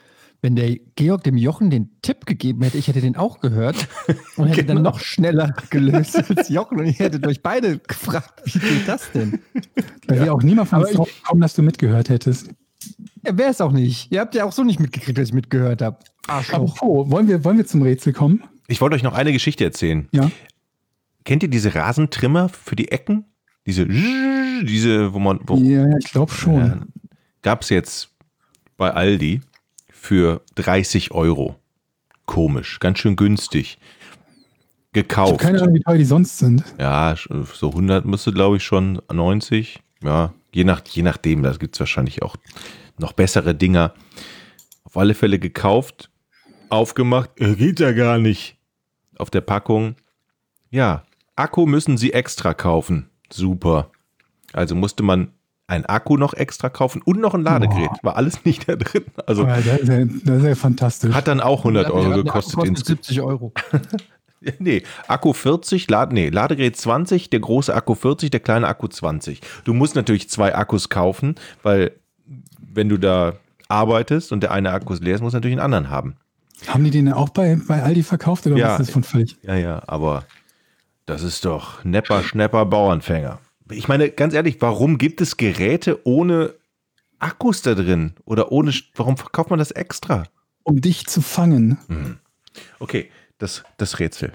wenn der Georg dem Jochen den Tipp gegeben hätte, ich hätte den auch gehört und hätte dann noch schneller gelöst als Jochen und ich hätte euch beide gefragt, wie geht das denn? Weil wir auch niemand von uns drauf gekommen, dass du mitgehört hättest. Ja, wäre es auch nicht. Ihr habt ja auch so nicht mitgekriegt, dass ich mitgehört habe. Arschloch. Oh, wollen wir zum Rätsel kommen? Ich wollte euch noch eine Geschichte erzählen. Ja. Kennt ihr diese Rasentrimmer für die Ecken? Diese, wo man... Ja, ich glaube schon. Gab es jetzt bei Aldi für 30 €. Komisch, ganz schön günstig. Gekauft. Ich habe keine Ahnung, wie teuer die sonst sind. Ja, so 100 müsste, glaube ich, schon 90. Ja, je nachdem, da gibt es wahrscheinlich auch noch bessere Dinger. Auf alle Fälle gekauft, aufgemacht, geht ja gar nicht. Auf der Packung, ja, Akku müssen Sie extra kaufen. Super. Also musste man einen Akku noch extra kaufen und noch ein Ladegerät. War alles nicht da drin. Also Das ist ja fantastisch. hat dann auch 100 € gekostet. Kostet 70 €. Nee, Akku 40, Ladegerät 20, der große Akku 40, der kleine Akku 20. Du musst natürlich 2 Akkus kaufen, weil wenn du da arbeitest und der eine Akku ist leer ist, musst du natürlich einen anderen haben. Haben die den auch bei Aldi verkauft oder Ja. was ist das von völlig? Ja, aber das ist doch Nepper, Schnepper, Bauernfänger. Ich meine, ganz ehrlich, warum gibt es Geräte ohne Akkus da drin? Oder warum verkauft man das extra? Um dich zu fangen. Okay, das Rätsel.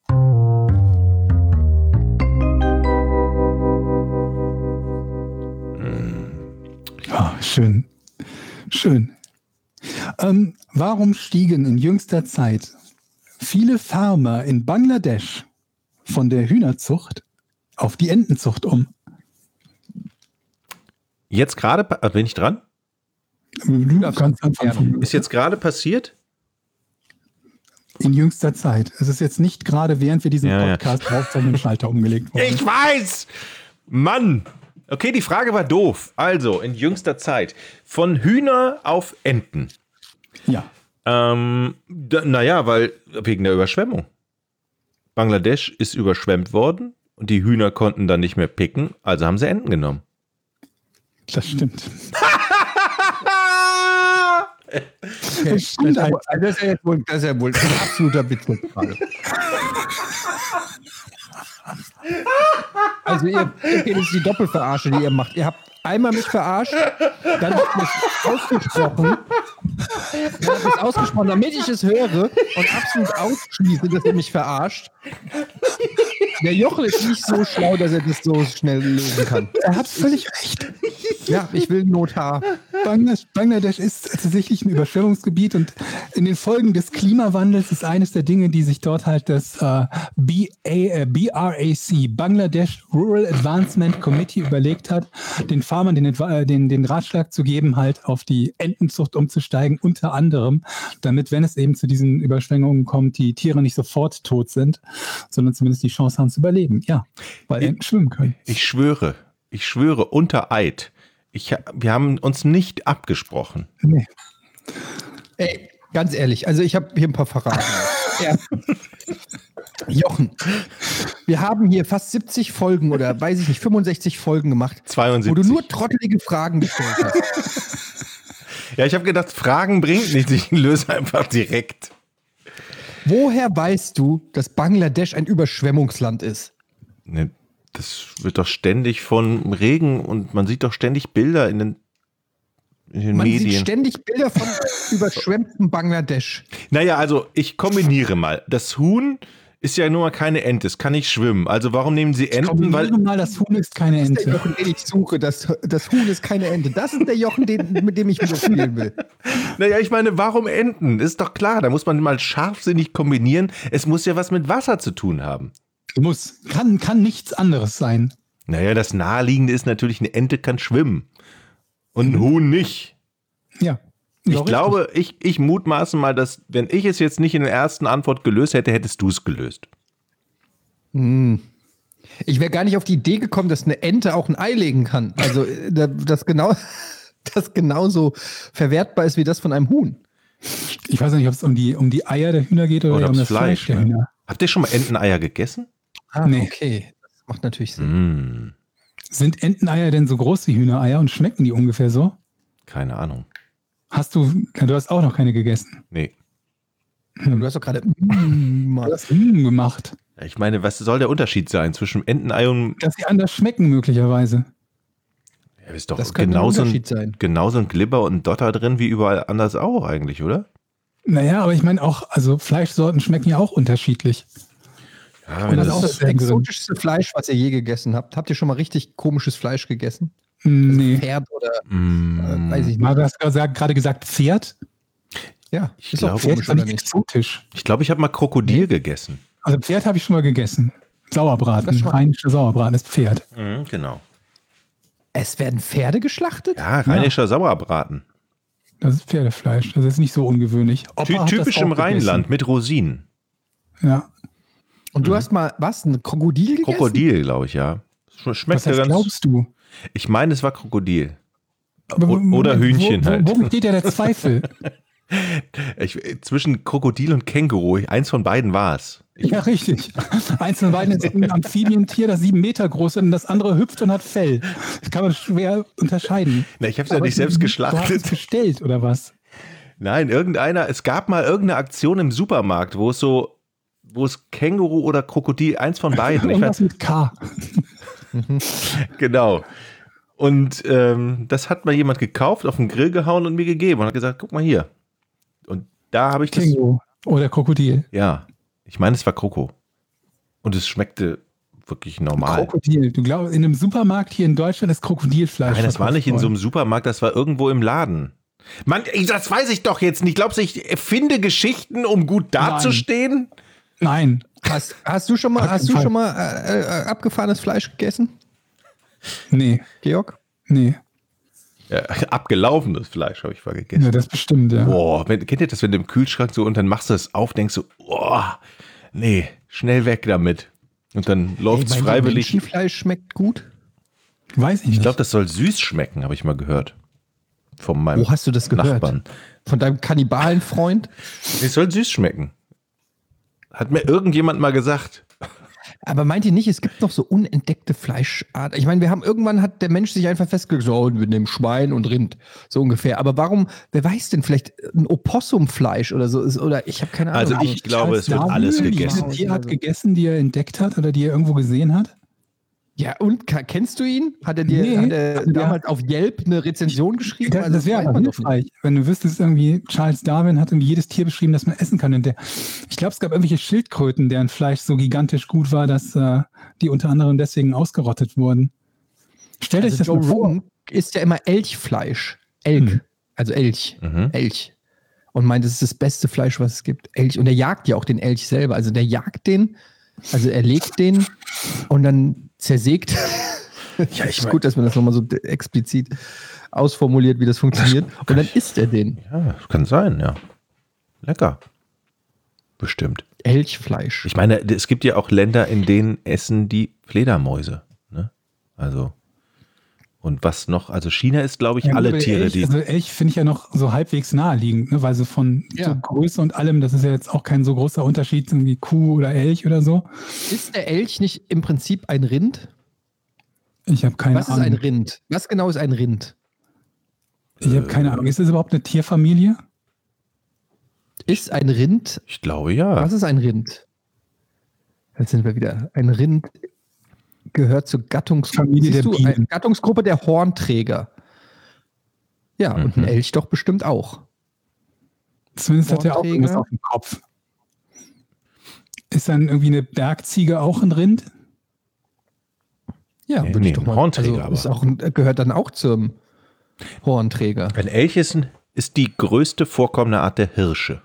Ah, schön. Schön. Warum stiegen in jüngster Zeit viele Farmer in Bangladesch von der Hühnerzucht auf die Entenzucht um? Jetzt gerade, bin ich dran? Du kannst anfangen. Ist jetzt gerade passiert? In jüngster Zeit. Es ist jetzt nicht gerade, während wir diesen Ja. Podcast aufzeichnen, Schalter umgelegt worden. Ich weiß! Mann! Okay, die Frage war doof. Also, in jüngster Zeit. Von Hühner auf Enten. Ja. Naja, weil wegen der Überschwemmung. Bangladesch ist überschwemmt worden und die Hühner konnten dann nicht mehr picken, also haben sie Enten genommen. Das stimmt. Okay. Das stimmt Das ist ja wohl ein absoluter Witz gerade. Also das ist die Doppelverarsche, die ihr macht. Ihr habt einmal mich verarscht, dann habt ihr es ausgesprochen, damit ich es höre und absolut ausschließe, dass ihr mich verarscht. Der Jochen ist nicht so schlau, dass er das so schnell lösen kann. Er hat völlig recht. Ja, ich will einen Notar. Bangladesch ist tatsächlich ein Überschwemmungsgebiet und in den Folgen des Klimawandels ist eines der Dinge, die sich dort halt das BRAC, Bangladesh Rural Advancement Committee, überlegt hat, den Farmern den Ratschlag zu geben, halt auf die Entenzucht umzusteigen, unter anderem, damit, wenn es eben zu diesen Überschwemmungen kommt, die Tiere nicht sofort tot sind, sondern zumindest die Chance haben zu überleben. Ja, weil Enten schwimmen können. Ich schwöre unter Eid. Wir haben uns nicht abgesprochen. Nee. Ey, ganz ehrlich, also ich habe hier ein paar verraten. Ja. Jochen, wir haben hier fast 70 Folgen oder weiß ich nicht, 65 Folgen gemacht, 72. wo du nur trottelige Fragen gestellt hast. Ja, ich habe gedacht, Fragen bringt nichts, ich löse einfach direkt. Woher weißt du, dass Bangladesch ein Überschwemmungsland ist? Ne, das wird doch ständig von Regen und man sieht doch ständig Bilder in den Man Medien. sieht ständig Bilder von überschwemmtem Bangladesch. Naja, also ich kombiniere mal. Das Huhn ist ja nur mal keine Ente, es kann nicht schwimmen. Also warum nehmen Sie Enten? Weil Mal, das Huhn ist keine Der Ente. Jochen, den ich suche, das Huhn ist keine Ente. Das ist der Jochen, mit dem ich wieder spielen will. Naja, ich meine, warum Enten? Ist doch klar, da muss man mal scharfsinnig kombinieren. Es muss ja was mit Wasser zu tun haben. Kann nichts anderes sein. Naja, das Naheliegende ist natürlich, eine Ente kann schwimmen. Und ein Huhn nicht. Ja. Ich glaube, ich mutmaße mal, dass, wenn ich es jetzt nicht in der ersten Antwort gelöst hätte, hättest du es gelöst. Ich wäre gar nicht auf die Idee gekommen, dass eine Ente auch ein Ei legen kann. Also, das genauso verwertbar ist wie das von einem Huhn. Ich weiß nicht, ob es um die Eier der Hühner geht oder um ums das Fleisch der Hühner. Habt ihr schon mal Enteneier gegessen? Nee. Okay. Das macht natürlich Sinn. Sind Enteneier denn so groß wie Hühnereier und schmecken die ungefähr so? Keine Ahnung. Du hast auch noch keine gegessen. Nee. Du hast doch gerade Du hast gemacht. Ich meine, was soll der Unterschied sein zwischen Entenei und... Dass sie anders schmecken möglicherweise. Ja, ist doch Das könnte ein Unterschied sein. genauso ein Glibber und ein Dotter drin wie überall anders auch eigentlich, oder? Naja, aber ich meine auch, also Fleischsorten schmecken ja auch unterschiedlich. Ja, Und Das das ist auch das drin. exotischste Fleisch, was ihr je gegessen habt. Habt ihr schon mal richtig komisches Fleisch gegessen? Nee. Pferd oder ich weiß ich nicht. Mal, du hast gerade gesagt Pferd. Ja, Ich ist glaube, auch Pferd komisch, ist doch oder nicht nicht? exotisch. glaube, ich habe mal Krokodil gegessen. Also Pferd habe ich schon mal gegessen. Sauerbraten, Das schon mal- rheinischer Sauerbraten ist Pferd. Genau. Es werden Pferde geschlachtet? Ja, rheinischer Sauerbraten. Das ist Pferdefleisch. Das ist nicht so ungewöhnlich. Opa hat das Typisch im auch Rheinland mit Rosinen. gegessen. Ja. Und du hast mal, was, ein Krokodil gegessen? Krokodil, glaube ich, ja. Schmeckt Was ja heißt, ganz. glaubst du? Ich meine, es war Krokodil. Aber Oder Hühnchen halt. Wo steht ja der Zweifel? Zwischen Krokodil und Känguru, eins von beiden war es. Ja, richtig. Eins von beiden ist ein Amphibientier, das 7 Meter groß ist und das andere hüpft und hat Fell. Das kann man schwer unterscheiden. Na, ich habe es ja Aber nicht selbst Du hast es geschlachtet. bestellt, oder was? Nein, es gab mal irgendeine Aktion im Supermarkt, wo es Känguru oder Krokodil, eins von beiden. Ich Irgendwas weiß, mit K. genau. Und das hat mal jemand gekauft, auf den Grill gehauen und mir gegeben und hat gesagt, guck mal hier. Und da habe ich das. Känguru oder Krokodil. Ja, ich meine, es war Kroko. Und es schmeckte wirklich normal. Krokodil. Du glaubst, in einem Supermarkt hier in Deutschland ist Krokodilfleisch. Nein, das war nicht in so einem. einem Supermarkt, das war irgendwo im Laden. Mann, das weiß ich doch jetzt nicht. Glaubst du, ich erfinde Geschichten, um gut dazustehen? Nein. Hast du schon mal, abgefahrenes Fleisch gegessen, Nee. Georg? Nee. Ja, abgelaufenes Fleisch habe ich mal gegessen. Ja, das bestimmt, ja. Boah, kennt ihr das, wenn du im Kühlschrank so und dann machst du es auf, denkst du, boah, nee, schnell weg damit. Und dann läuft es freiwillig. Menschenfleisch schmeckt gut. Weiß ich nicht. Ich glaube, das soll süß schmecken, habe ich mal gehört. Von meinem Wo hast du das gehört? Nachbarn. Von deinem Kannibalenfreund? Es soll süß schmecken. Hat mir irgendjemand mal gesagt. Aber meint ihr nicht, es gibt noch so unentdeckte Fleischarten? Ich meine, irgendwann hat der Mensch sich einfach festgelegt, so, wir nehmen Schwein und Rind, so ungefähr. Aber warum, wer weiß denn, vielleicht ein Opossumfleisch oder so, oder ich habe keine Ahnung. Also ich glaube, es wird Darwin alles diese gegessen. Tier hat gegessen, die er entdeckt hat oder die er irgendwo gesehen hat? Ja, und kennst du ihn? Hat er dir Nee, hat er also der damals auf Yelp eine Rezension geschrieben? Also Das wäre weiß aber man doch hilfreich, wenn du wüsstest, irgendwie Charles Darwin hat irgendwie jedes Tier beschrieben, das man essen kann. Und ich glaube, es gab irgendwelche Schildkröten, deren Fleisch so gigantisch gut war, dass die unter anderem deswegen ausgerottet wurden. Stellt euch Also das Joe mal vor. Rogan isst ja immer Elchfleisch. Elk. Also Elch. Elch. Und meint, das ist das beste Fleisch, was es gibt. Elch. Und er jagt ja auch den Elch selber. Also der jagt den, also er legt den und dann zersägt. Ja, ist gut, dass man das nochmal so explizit ausformuliert, wie das funktioniert. Und dann isst er den. Ja, kann sein, ja. Lecker. Bestimmt. Elchfleisch. Ich meine, es gibt ja auch Länder, in denen essen die Fledermäuse. Ne? Also, und was noch? Also China ist, glaube ich, Ja, alle aber Tiere, Elch, die... Also Elch finde ich ja noch so halbwegs naheliegend, ne? Weil so von Ja. so Größe und allem, das ist ja jetzt auch kein so großer Unterschied wie Kuh oder Elch oder so. Ist der Elch nicht im Prinzip ein Rind? Ich habe keine Was ist Ahnung. ein Rind? Was genau ist ein Rind? Ich habe keine Ahnung. Ist das überhaupt eine Tierfamilie? Ist ein Rind? Ich glaube, ja. Was ist ein Rind? Jetzt sind wir wieder. Ein Rind gehört zur Familie der Bienen. eine Gattungsgruppe der Hornträger. Ja, und ein Elch doch bestimmt auch. Zumindest hat er auch Hornträger. irgendwas auf dem Kopf. Ist dann irgendwie eine Bergziege auch ein Rind? Ja, Nee, würde ich doch ein mal. Hornträger Ist auch gehört dann auch zum Hornträger. Ein Elch ist die größte vorkommende Art der Hirsche.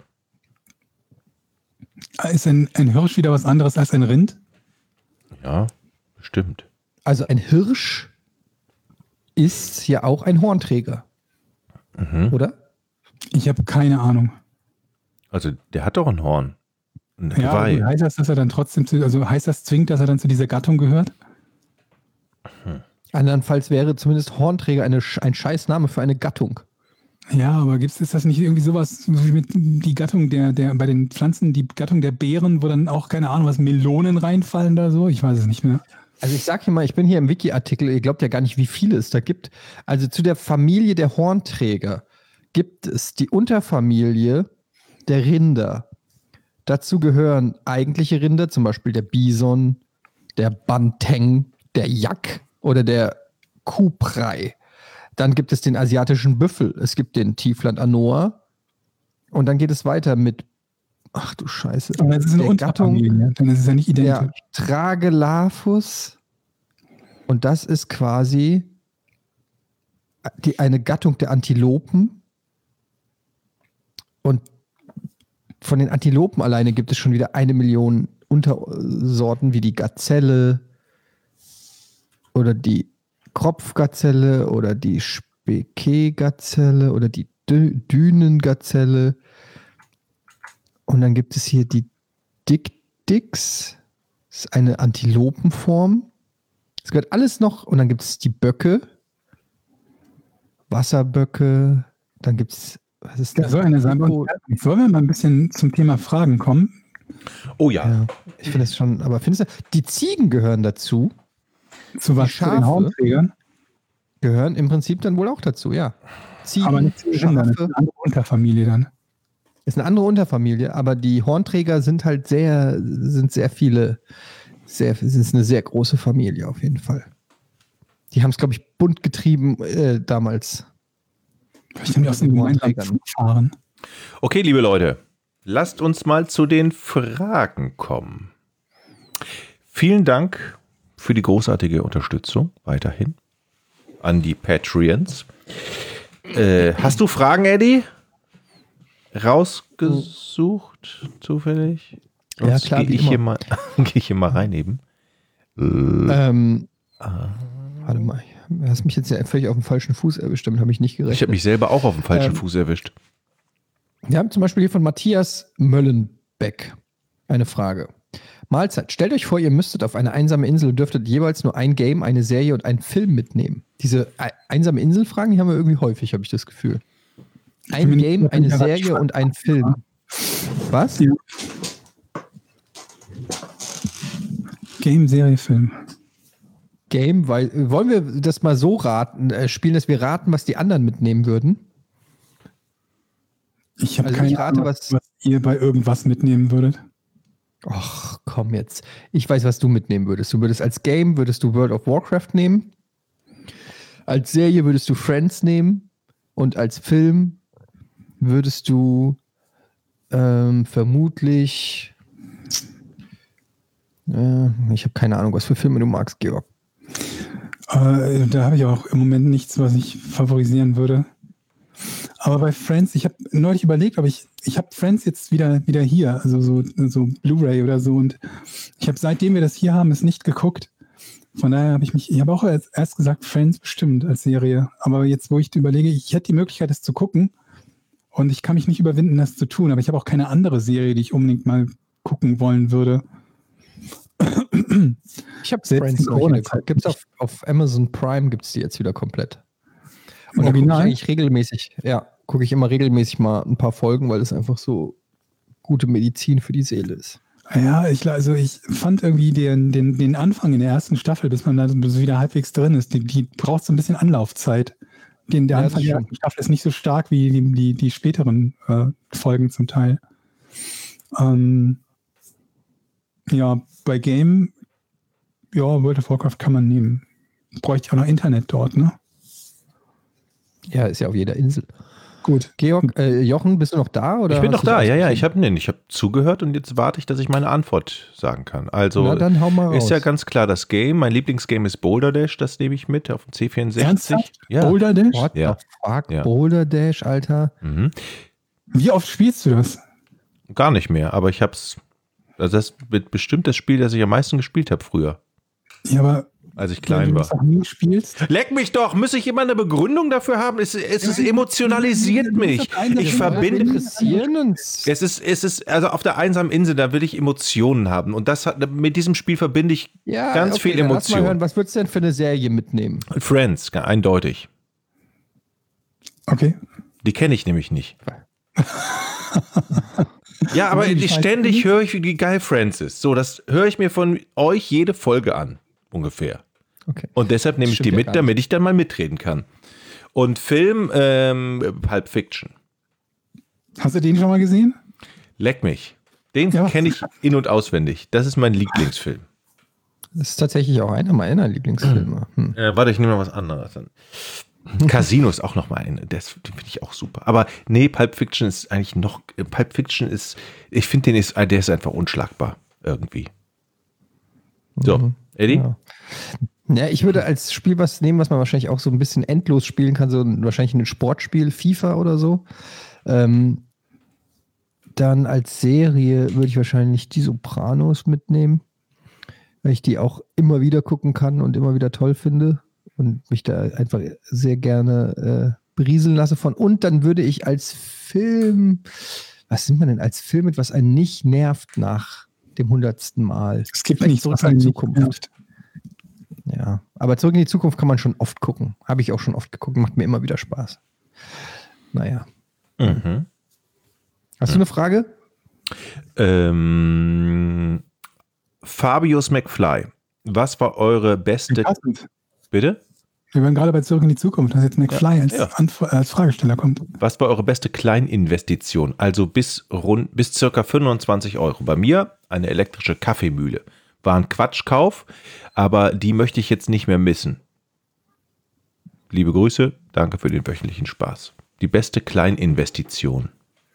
Ist ein Hirsch wieder was anderes als ein Rind? Ja, bestimmt. Also ein Hirsch ist ja auch ein Hornträger. Oder? Ich habe keine Ahnung. Also, der hat doch ein Horn. Ein Ja, Geweih. aber heißt das, dass er dann trotzdem heißt das zwingend, dass er dann zu dieser Gattung gehört? Andernfalls wäre zumindest Hornträger ein Scheißname für eine Gattung. Ja, aber ist das nicht irgendwie sowas wie mit die Gattung der bei den Pflanzen, die Gattung der Beeren, wo dann auch, keine Ahnung, was Melonen reinfallen oder so? Ich weiß es nicht mehr. Also ich sag hier mal, ich bin hier im Wiki-Artikel, ihr glaubt ja gar nicht, wie viele es da gibt. Also zu der Familie der Hornträger gibt es die Unterfamilie der Rinder. Dazu gehören eigentliche Rinder, zum Beispiel der Bison, der Banteng, der Yak oder der Kuhprei. Dann gibt es den asiatischen Büffel, es gibt den Tiefland Anoa und dann geht es weiter mit, ach du Scheiße, Aber das ist eine Unterfamilie, dann ist es ja nicht identisch. der Tragelaphus und das ist quasi eine Gattung der Antilopen und von den Antilopen alleine gibt es schon wieder 1 Million Untersorten wie die Gazelle oder die Kropfgazelle oder die Speke-Gazelle oder die Dünengazelle. Und dann gibt es hier die Dick-Dicks. Das ist eine Antilopenform. Es gehört alles noch. Und dann gibt es die Böcke. Wasserböcke. Dann gibt es, was ist das? So eine Sache. Sollen wir mal ein bisschen zum Thema Fragen kommen? Oh ja. Ja, ich finde es schon, aber findest du, die Ziegen gehören dazu? Zu was? Zu den Hornträgern? Gehören im Prinzip dann wohl auch dazu, ja. Ziegen, Aber nicht zu den Rindern, das ist eine andere Unterfamilie dann. ist eine andere Unterfamilie, aber die Hornträger sind halt sind eine sehr große Familie auf jeden Fall. Die haben es, glaube ich, bunt getrieben damals. Vielleicht haben die aus den gemeinsamen fahren. Okay, liebe Leute, lasst uns mal zu den Fragen kommen. Vielen Dank für die großartige Unterstützung weiterhin an die Patreons. Hast du Fragen, Eddie? Rausgesucht, zufällig? Ja, klar, Gehe ich hier mal rein eben. Warte mal, du hast mich jetzt ja völlig auf dem falschen Fuß erwischt, damit habe ich nicht gerechnet. Ich habe mich selber auch auf dem falschen Fuß erwischt. Wir haben zum Beispiel hier von Matthias Möllenbeck eine Frage. Mahlzeit. Stellt euch vor, ihr müsstet auf eine einsame Insel und dürftet jeweils nur ein Game, eine Serie und einen Film mitnehmen. Diese einsame Insel-Fragen, die haben wir irgendwie häufig, habe ich das Gefühl. Ein Game, eine Serie und ein Film. Was? Ja. Game, Serie, Film. Game, weil wollen wir das mal so spielen, dass wir raten, was die anderen mitnehmen würden? Ich habe Also keine ich rate, Ahnung, was ihr bei irgendwas mitnehmen würdet. Ach, komm jetzt. Ich weiß, was du mitnehmen würdest. Du würdest als Game, würdest du World of Warcraft nehmen. Als Serie würdest du Friends nehmen. Und als Film würdest du vermutlich ich habe keine Ahnung, was für Filme du magst, Georg. Da habe ich auch im Moment nichts, was ich favorisieren würde. Aber bei Friends, ich habe neulich überlegt, aber ich habe Friends jetzt wieder hier, also so Blu-ray oder so. Und ich habe, seitdem wir das hier haben, es nicht geguckt. Von daher ich habe auch erst gesagt, Friends bestimmt als Serie. Aber jetzt, wo ich überlege, ich hätte die Möglichkeit, das zu gucken. Und ich kann mich nicht überwinden, das zu tun. Aber ich habe auch keine andere Serie, die ich unbedingt mal gucken wollen würde. Ich habe Friends noch wieder geguckt. Gibt's auf Amazon Prime gibt es die jetzt wieder komplett. Und da gucke ich eigentlich regelmäßig, gucke ich immer regelmäßig mal ein paar Folgen, weil es einfach so gute Medizin für die Seele ist. Ja, ich fand irgendwie den Anfang in der ersten Staffel, bis man da wieder halbwegs drin ist, die braucht so ein bisschen Anlaufzeit. Der Anfang der ersten Staffel ist nicht so stark wie die späteren Folgen zum Teil. Bei Game, World of Warcraft kann man nehmen. Bräuchte ich auch noch Internet dort, ne? Ja, ist ja auf jeder Insel. Gut. Georg, Jochen, bist du noch da? Oder ich bin noch da, ja. Ich habe zugehört und jetzt warte ich, dass ich meine Antwort sagen kann. Also, na, dann hau mal raus. Ist ja ganz klar das Game. Mein Lieblingsgame ist Boulder Dash, das nehme ich mit auf dem C64. Ernsthaft? Ja. Boulder Dash? What Ja. the fuck? Ja. Boulder Dash, Alter. Mhm. Wie oft spielst du das? Gar nicht mehr, aber ich hab's. Also das wird bestimmt das Spiel, das ich am meisten gespielt habe früher, Ja, aber als ich wenn klein du war. das auch nie spielst. Leck mich doch, muss ich immer eine Begründung dafür haben? Es emotionalisiert mich. Ich verbinde. interessieren uns. Es ist, also auf der einsamen Insel, da will ich Emotionen haben. Und mit diesem Spiel verbinde ich ganz viel dann lass mal Emotion. hören, was würdest du denn für eine Serie mitnehmen? Friends, eindeutig. Okay. Die kenne ich nämlich nicht. Ja, aber Die ständig höre ich, wie geil Friends ist. So, das höre ich mir von euch jede Folge an, ungefähr. Okay. Und deshalb nehme ich Stimmt die ja mit, gar damit ich dann mal mitreden kann. Und Film, Pulp Fiction. Hast du den schon mal gesehen? Leck mich. Den Ja. kenne ich in- und auswendig. Das ist mein Lieblingsfilm. Das ist tatsächlich auch einer meiner Lieblingsfilme. Warte, ich nehme mal was anderes dann. Casino ist auch noch mal eine. Den finde ich auch super. Aber nee, Pulp Fiction ist eigentlich noch. Pulp Fiction ist, ich finde, der ist einfach unschlagbar irgendwie. So, Eddie? Ja. Ja, ich würde als Spiel was nehmen, was man wahrscheinlich auch so ein bisschen endlos spielen kann, so wahrscheinlich ein Sportspiel, FIFA oder so. Dann als Serie würde ich wahrscheinlich die Sopranos mitnehmen, weil ich die auch immer wieder gucken kann und immer wieder toll finde und mich da einfach sehr gerne berieseln lasse von. Und dann würde ich als Film, was nimmt man denn als Film mit, was einen nicht nervt nach dem 100. Mal? Es gibt Vielleicht nichts, Zurück was in einen die nicht Zukunft. nervt. Ja, aber Zurück in die Zukunft kann man schon oft gucken. Habe ich auch schon oft geguckt, macht mir immer wieder Spaß. Naja. Mhm. Hast du eine Frage? Fabius McFly. Was war eure beste. Passend. Bitte? Wir waren gerade bei Zurück in die Zukunft, dass jetzt McFly als Fragesteller kommt. Was war eure beste Kleininvestition? Also bis circa 25 Euro. Bei mir eine elektrische Kaffeemühle. War ein Quatschkauf, aber die möchte ich jetzt nicht mehr missen. Liebe Grüße, danke für den wöchentlichen Spaß. Die beste Kleininvestition.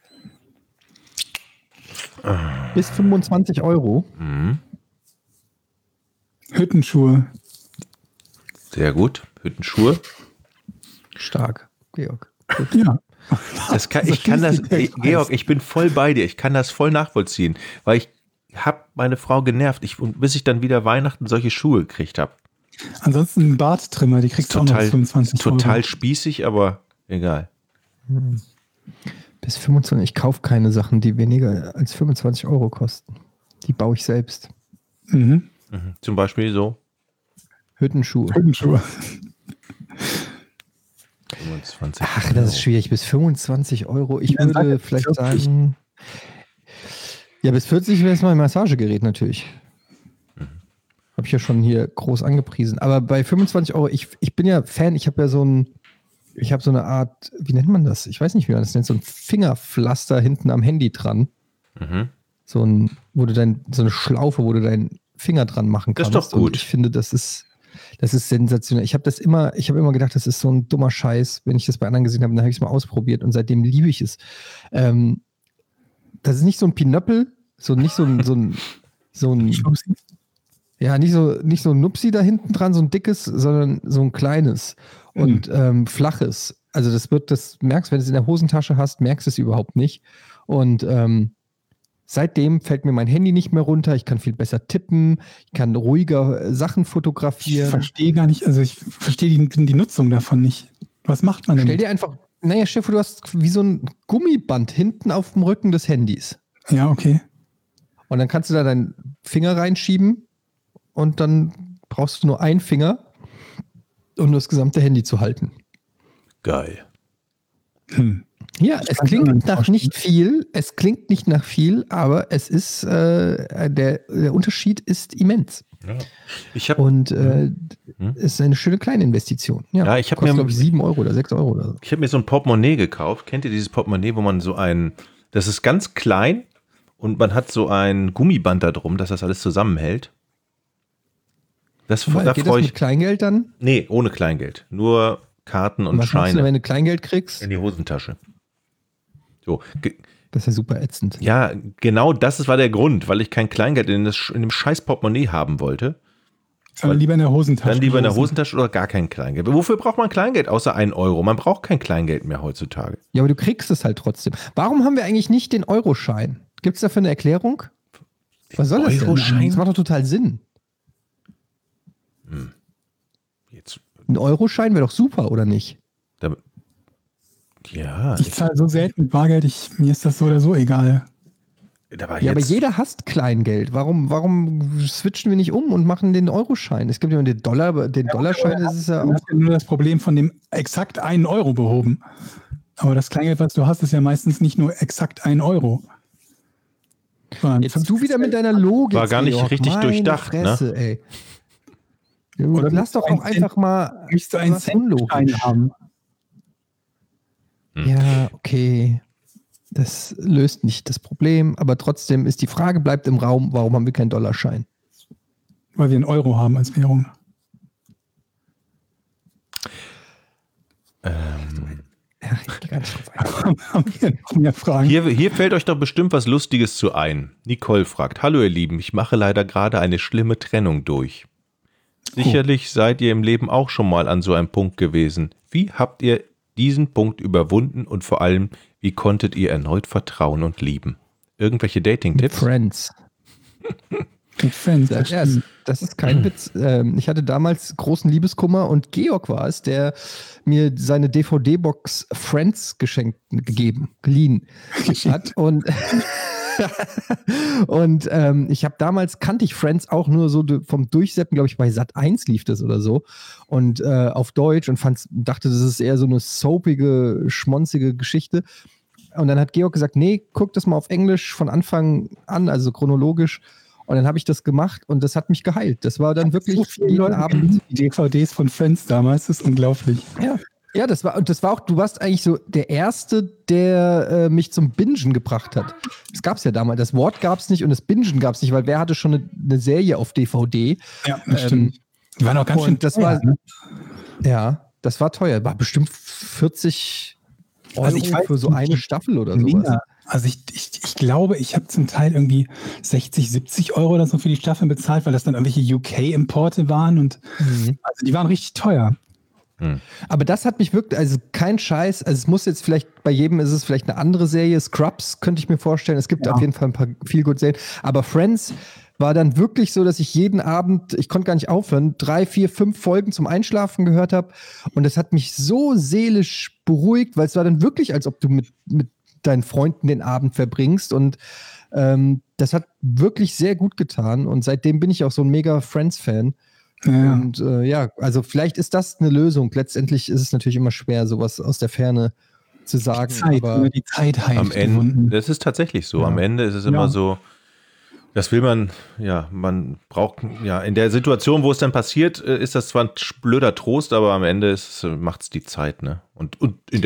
Bis 25 Euro. Hüttenschuhe. Sehr gut. Hüttenschuhe. Stark, Georg. Ja. Georg, ich bin voll bei dir. Ich kann das voll nachvollziehen, weil ich habe meine Frau genervt, bis ich dann wieder Weihnachten solche Schuhe gekriegt habe. Ansonsten ein Barttrimmer, die kriegst du auch noch 25 total Euro. spießig, aber egal. Bis 25, ich kaufe keine Sachen, die weniger als 25 Euro kosten. Die baue ich selbst. Mhm. Zum Beispiel so. Hüttenschuhe. Hüttenschuhe. 25 Ach, das ist schwierig. Bis 25 Euro. Ich Ja, würde sag vielleicht 40. sagen, ja, bis 40 wäre es mal ein Massagegerät natürlich. Habe ich ja schon hier groß angepriesen. Aber bei 25 Euro, ich bin ja Fan, ich habe so eine Art, wie nennt man das? Ich weiß nicht, wie man das nennt, so ein Fingerpflaster hinten am Handy dran. So eine Schlaufe, wo du deinen Finger dran machen Das kannst. ist doch gut. Und ich finde, das ist sensationell. Ich habe immer gedacht, das ist so ein dummer Scheiß. Wenn ich das bei anderen gesehen habe, dann habe ich es mal ausprobiert und seitdem liebe ich es. Das ist nicht so ein Pinöppel, nicht so ein ja, nicht so ein Nupsi da hinten dran, so ein dickes, sondern so ein kleines und flaches. Also das merkst, wenn du es in der Hosentasche hast, merkst du es überhaupt nicht. Und seitdem fällt mir mein Handy nicht mehr runter. Ich kann viel besser tippen. Ich kann ruhiger Sachen Ich fotografieren. verstehe gar nicht, also ich verstehe die Nutzung davon nicht. Was macht man denn? Stell dir einfach, Stefan, du hast wie so ein Gummiband hinten auf dem Rücken des Handys. Ja, okay. Und dann kannst du da deinen Finger reinschieben und dann brauchst du nur einen Finger, um das gesamte Handy zu halten. Geil. Ja, es kann ich mir klingt nicht nach vorstellen. nicht viel, aber es ist, der Unterschied ist immens. Ja. Ich habe Und ist eine schöne kleine Investition. Ja, ich hab kostet, mir- glaube ich, 7 Euro oder 6 Euro oder so. mir so ein Portemonnaie gekauft. Kennt ihr dieses Portemonnaie, wo man das ist ganz klein und man hat so ein Gummiband da drum, dass das alles zusammenhält. Da Geht das freue mit ich. Kleingeld dann? Nee, ohne Kleingeld. Nur Karten und Was machst du, Scheine wenn du Kleingeld kriegst? in die Hosentasche. So, Das ist ja super ätzend. ja, genau das war der Grund, weil ich kein Kleingeld in dem scheiß Portemonnaie haben wollte. Sondern lieber in der Hosentasche. Dann lieber in der Hosentasche oder gar kein Kleingeld. Wofür braucht man Kleingeld außer 1 Euro? Man braucht kein Kleingeld mehr heutzutage. Ja, aber du kriegst es halt trotzdem. Warum haben wir eigentlich nicht den Euroschein? Gibt es dafür eine Erklärung? Was soll das denn? Euroschein? Das macht doch total Sinn. Jetzt, Ein Euroschein wäre doch super, oder nicht? ja, Ich zahle so selten mit Bargeld, mir ist das so oder so egal. da war Ja, aber jetzt, jeder hasst Kleingeld. Warum switchen wir nicht um und machen den Euroschein? Es gibt ja den Dollar, aber den Dollarschein das ist ja Du auch. hast ja nur das Problem von dem exakt 1 Euro behoben. Aber das Kleingeld, was du hast, ist ja meistens nicht nur exakt 1 Euro. Sondern Jetzt du wieder mit deiner Logik. War gar nicht Georg. richtig Meine durchdacht, ne? Fresse, ey. Du, Oder lass doch auch ein einfach mal möchtest du einen was Unlogisch. Centschein haben. Ja, okay. Das löst nicht das Problem, aber trotzdem ist die Frage, bleibt im Raum, warum haben wir keinen Dollarschein? Weil wir einen Euro haben als Währung. Ja, ich geh gar nicht drauf ein. Haben wir noch mehr Fragen? Hier fällt euch doch bestimmt was Lustiges zu ein. Nicole fragt, hallo ihr Lieben, ich mache leider gerade eine schlimme Trennung durch. Sicherlich seid ihr im Leben auch schon mal an so einem Punkt gewesen. Wie habt ihr diesen Punkt überwunden und vor allem, wie konntet ihr erneut vertrauen und lieben? Irgendwelche Dating-Tipps? Friends. Mit Friends. Das ist kein Witz. Ich hatte damals großen Liebeskummer und Georg war es, der mir seine DVD-Box Friends geliehen hat. Und ich habe damals, kannte ich Friends auch nur so vom Durchseppen, glaube ich, bei Sat.1 lief das oder so. Und auf Deutsch und dachte, das ist eher so eine soapige, schmonzige Geschichte. Und dann hat Georg gesagt, nee, guck das mal auf Englisch von Anfang an, also chronologisch. Und dann habe ich das gemacht und das hat mich geheilt. Das war dann wirklich so jeden Abend die DVDs von Friends damals, das ist unglaublich. Ja, das war auch, du warst eigentlich so der Erste, der mich zum Bingen gebracht hat. Das gab es ja damals. Das Wort gab es nicht und das Bingen gab es nicht, weil wer hatte schon eine Serie auf DVD? Ja, das stimmt. Die waren auch ganz schön teuer, ne? Ja, das war teuer. War bestimmt 40 Euro also ich weiß, für so eine Staffel oder sowas. Also ich glaube, ich habe zum Teil irgendwie 60, 70 Euro oder so für die Staffeln bezahlt, weil das dann irgendwelche UK-Importe waren und also die waren richtig teuer. Aber das hat mich wirklich, also kein Scheiß, also es muss jetzt vielleicht, bei jedem ist es vielleicht eine andere Serie, Scrubs könnte ich mir vorstellen, es gibt auf jeden Fall ein paar Feel-Good-Serien, aber Friends war dann wirklich so, dass ich jeden Abend, ich konnte gar nicht aufhören, 3, 4, 5 Folgen zum Einschlafen gehört habe und das hat mich so seelisch beruhigt, weil es war dann wirklich, als ob du mit deinen Freunden den Abend verbringst und das hat wirklich sehr gut getan und seitdem bin ich auch so ein mega Friends-Fan. Ja. Und also vielleicht ist das eine Lösung. Letztendlich ist es natürlich immer schwer, sowas aus der Ferne zu sagen. Die Zeit heilt. Am Ende, das ist tatsächlich so. Ja. Am Ende ist es immer so, das will man, man braucht, in der Situation, wo es dann passiert, ist das zwar ein blöder Trost, aber am Ende macht es die Zeit, ne? Und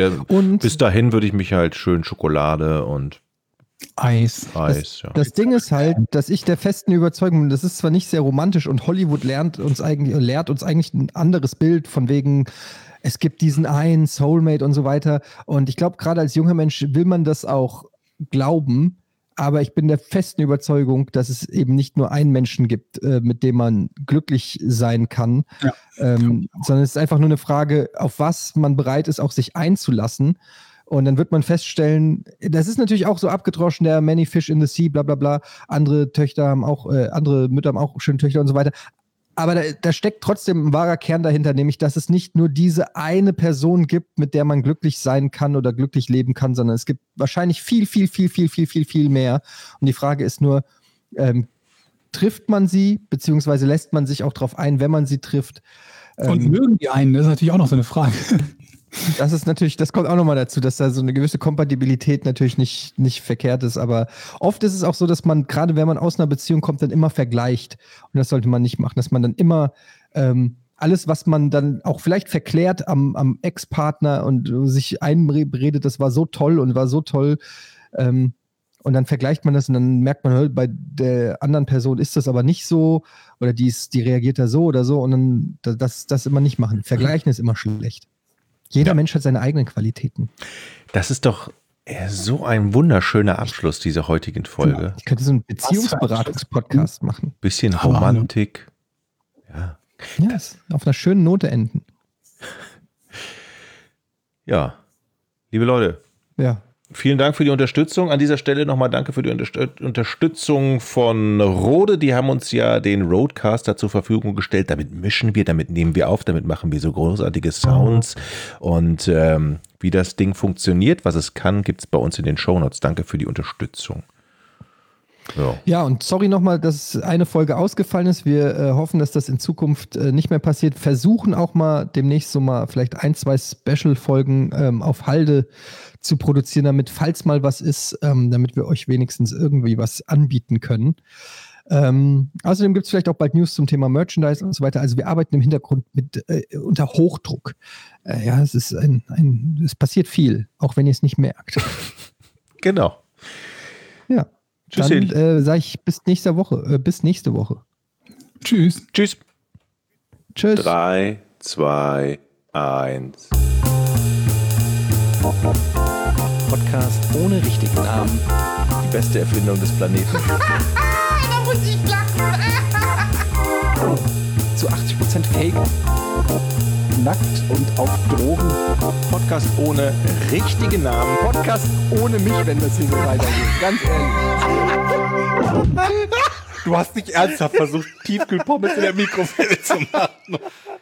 bis dahin würde ich mich halt schön Schokolade und Eis. Das Ding ist halt, dass ich der festen Überzeugung bin, das ist zwar nicht sehr romantisch und Hollywood lehrt uns eigentlich ein anderes Bild von wegen, es gibt diesen einen Soulmate und so weiter. Und ich glaube, gerade als junger Mensch will man das auch glauben, aber ich bin der festen Überzeugung, dass es eben nicht nur einen Menschen gibt, mit dem man glücklich sein kann, sondern es ist einfach nur eine Frage, auf was man bereit ist, auch sich einzulassen. Und dann wird man feststellen, das ist natürlich auch so abgedroschen, der Many Fish in the Sea, bla bla bla. Andere Mütter haben auch schöne Töchter und so weiter. Aber da steckt trotzdem ein wahrer Kern dahinter, nämlich, dass es nicht nur diese eine Person gibt, mit der man glücklich sein kann oder glücklich leben kann, sondern es gibt wahrscheinlich viel, viel, viel, viel, viel, viel, viel mehr. Und die Frage ist nur, trifft man sie, beziehungsweise lässt man sich auch drauf ein, wenn man sie trifft? Und mögen die einen? Das ist natürlich auch noch so eine Frage. Das kommt auch nochmal dazu, dass da so eine gewisse Kompatibilität natürlich nicht verkehrt ist, aber oft ist es auch so, dass man, gerade wenn man aus einer Beziehung kommt, dann immer vergleicht und das sollte man nicht machen, dass man dann immer alles, was man dann auch vielleicht verklärt am Ex-Partner und sich einredet, das war so toll und war so toll und dann vergleicht man das und dann merkt man, bei der anderen Person ist das aber nicht so oder die reagiert da so oder so und dann das immer nicht machen. Vergleichen ist immer schlecht. Jeder Mensch hat seine eigenen Qualitäten. Das ist doch so ein wunderschöner Abschluss dieser heutigen Folge. Ich könnte so einen Beziehungsberatungs-Podcast machen. Bisschen Romantik. Ja, auf einer schönen Note enden. Ja, liebe Leute. Ja. Vielen Dank für die Unterstützung. An dieser Stelle nochmal danke für die Unterstützung von Rode. Die haben uns ja den Rodecaster zur Verfügung gestellt. Damit mischen wir, damit nehmen wir auf, damit machen wir so großartige Sounds. Und wie das Ding funktioniert, was es kann, gibt es bei uns in den Shownotes. Danke für die Unterstützung. Ja, und sorry nochmal, dass eine Folge ausgefallen ist. Wir hoffen, dass das in Zukunft nicht mehr passiert. Versuchen auch mal demnächst so mal vielleicht 1, 2 Special-Folgen auf Halde zu produzieren, damit, falls mal was ist, damit wir euch wenigstens irgendwie was anbieten können. Außerdem gibt es vielleicht auch bald News zum Thema Merchandise und so weiter. Also wir arbeiten im Hintergrund unter Hochdruck. Es ist es passiert viel, auch wenn ihr es nicht merkt. Genau. Ja. Tschüss. Dann sage ich bis nächste Woche. Tschüss. Tschüss. Tschüss. 3, 2, 1. Podcast ohne richtigen Namen. Die beste Erfindung des Planeten. Da muss ich lachen. Zu 80% Fake. Nackt und auf Drogen. Podcast ohne richtigen Namen. Podcast ohne mich, wenn das hier so weitergeht. Ganz ehrlich. Du hast nicht ernsthaft versucht, Tiefkühlpommes in der Mikrowelle zu machen.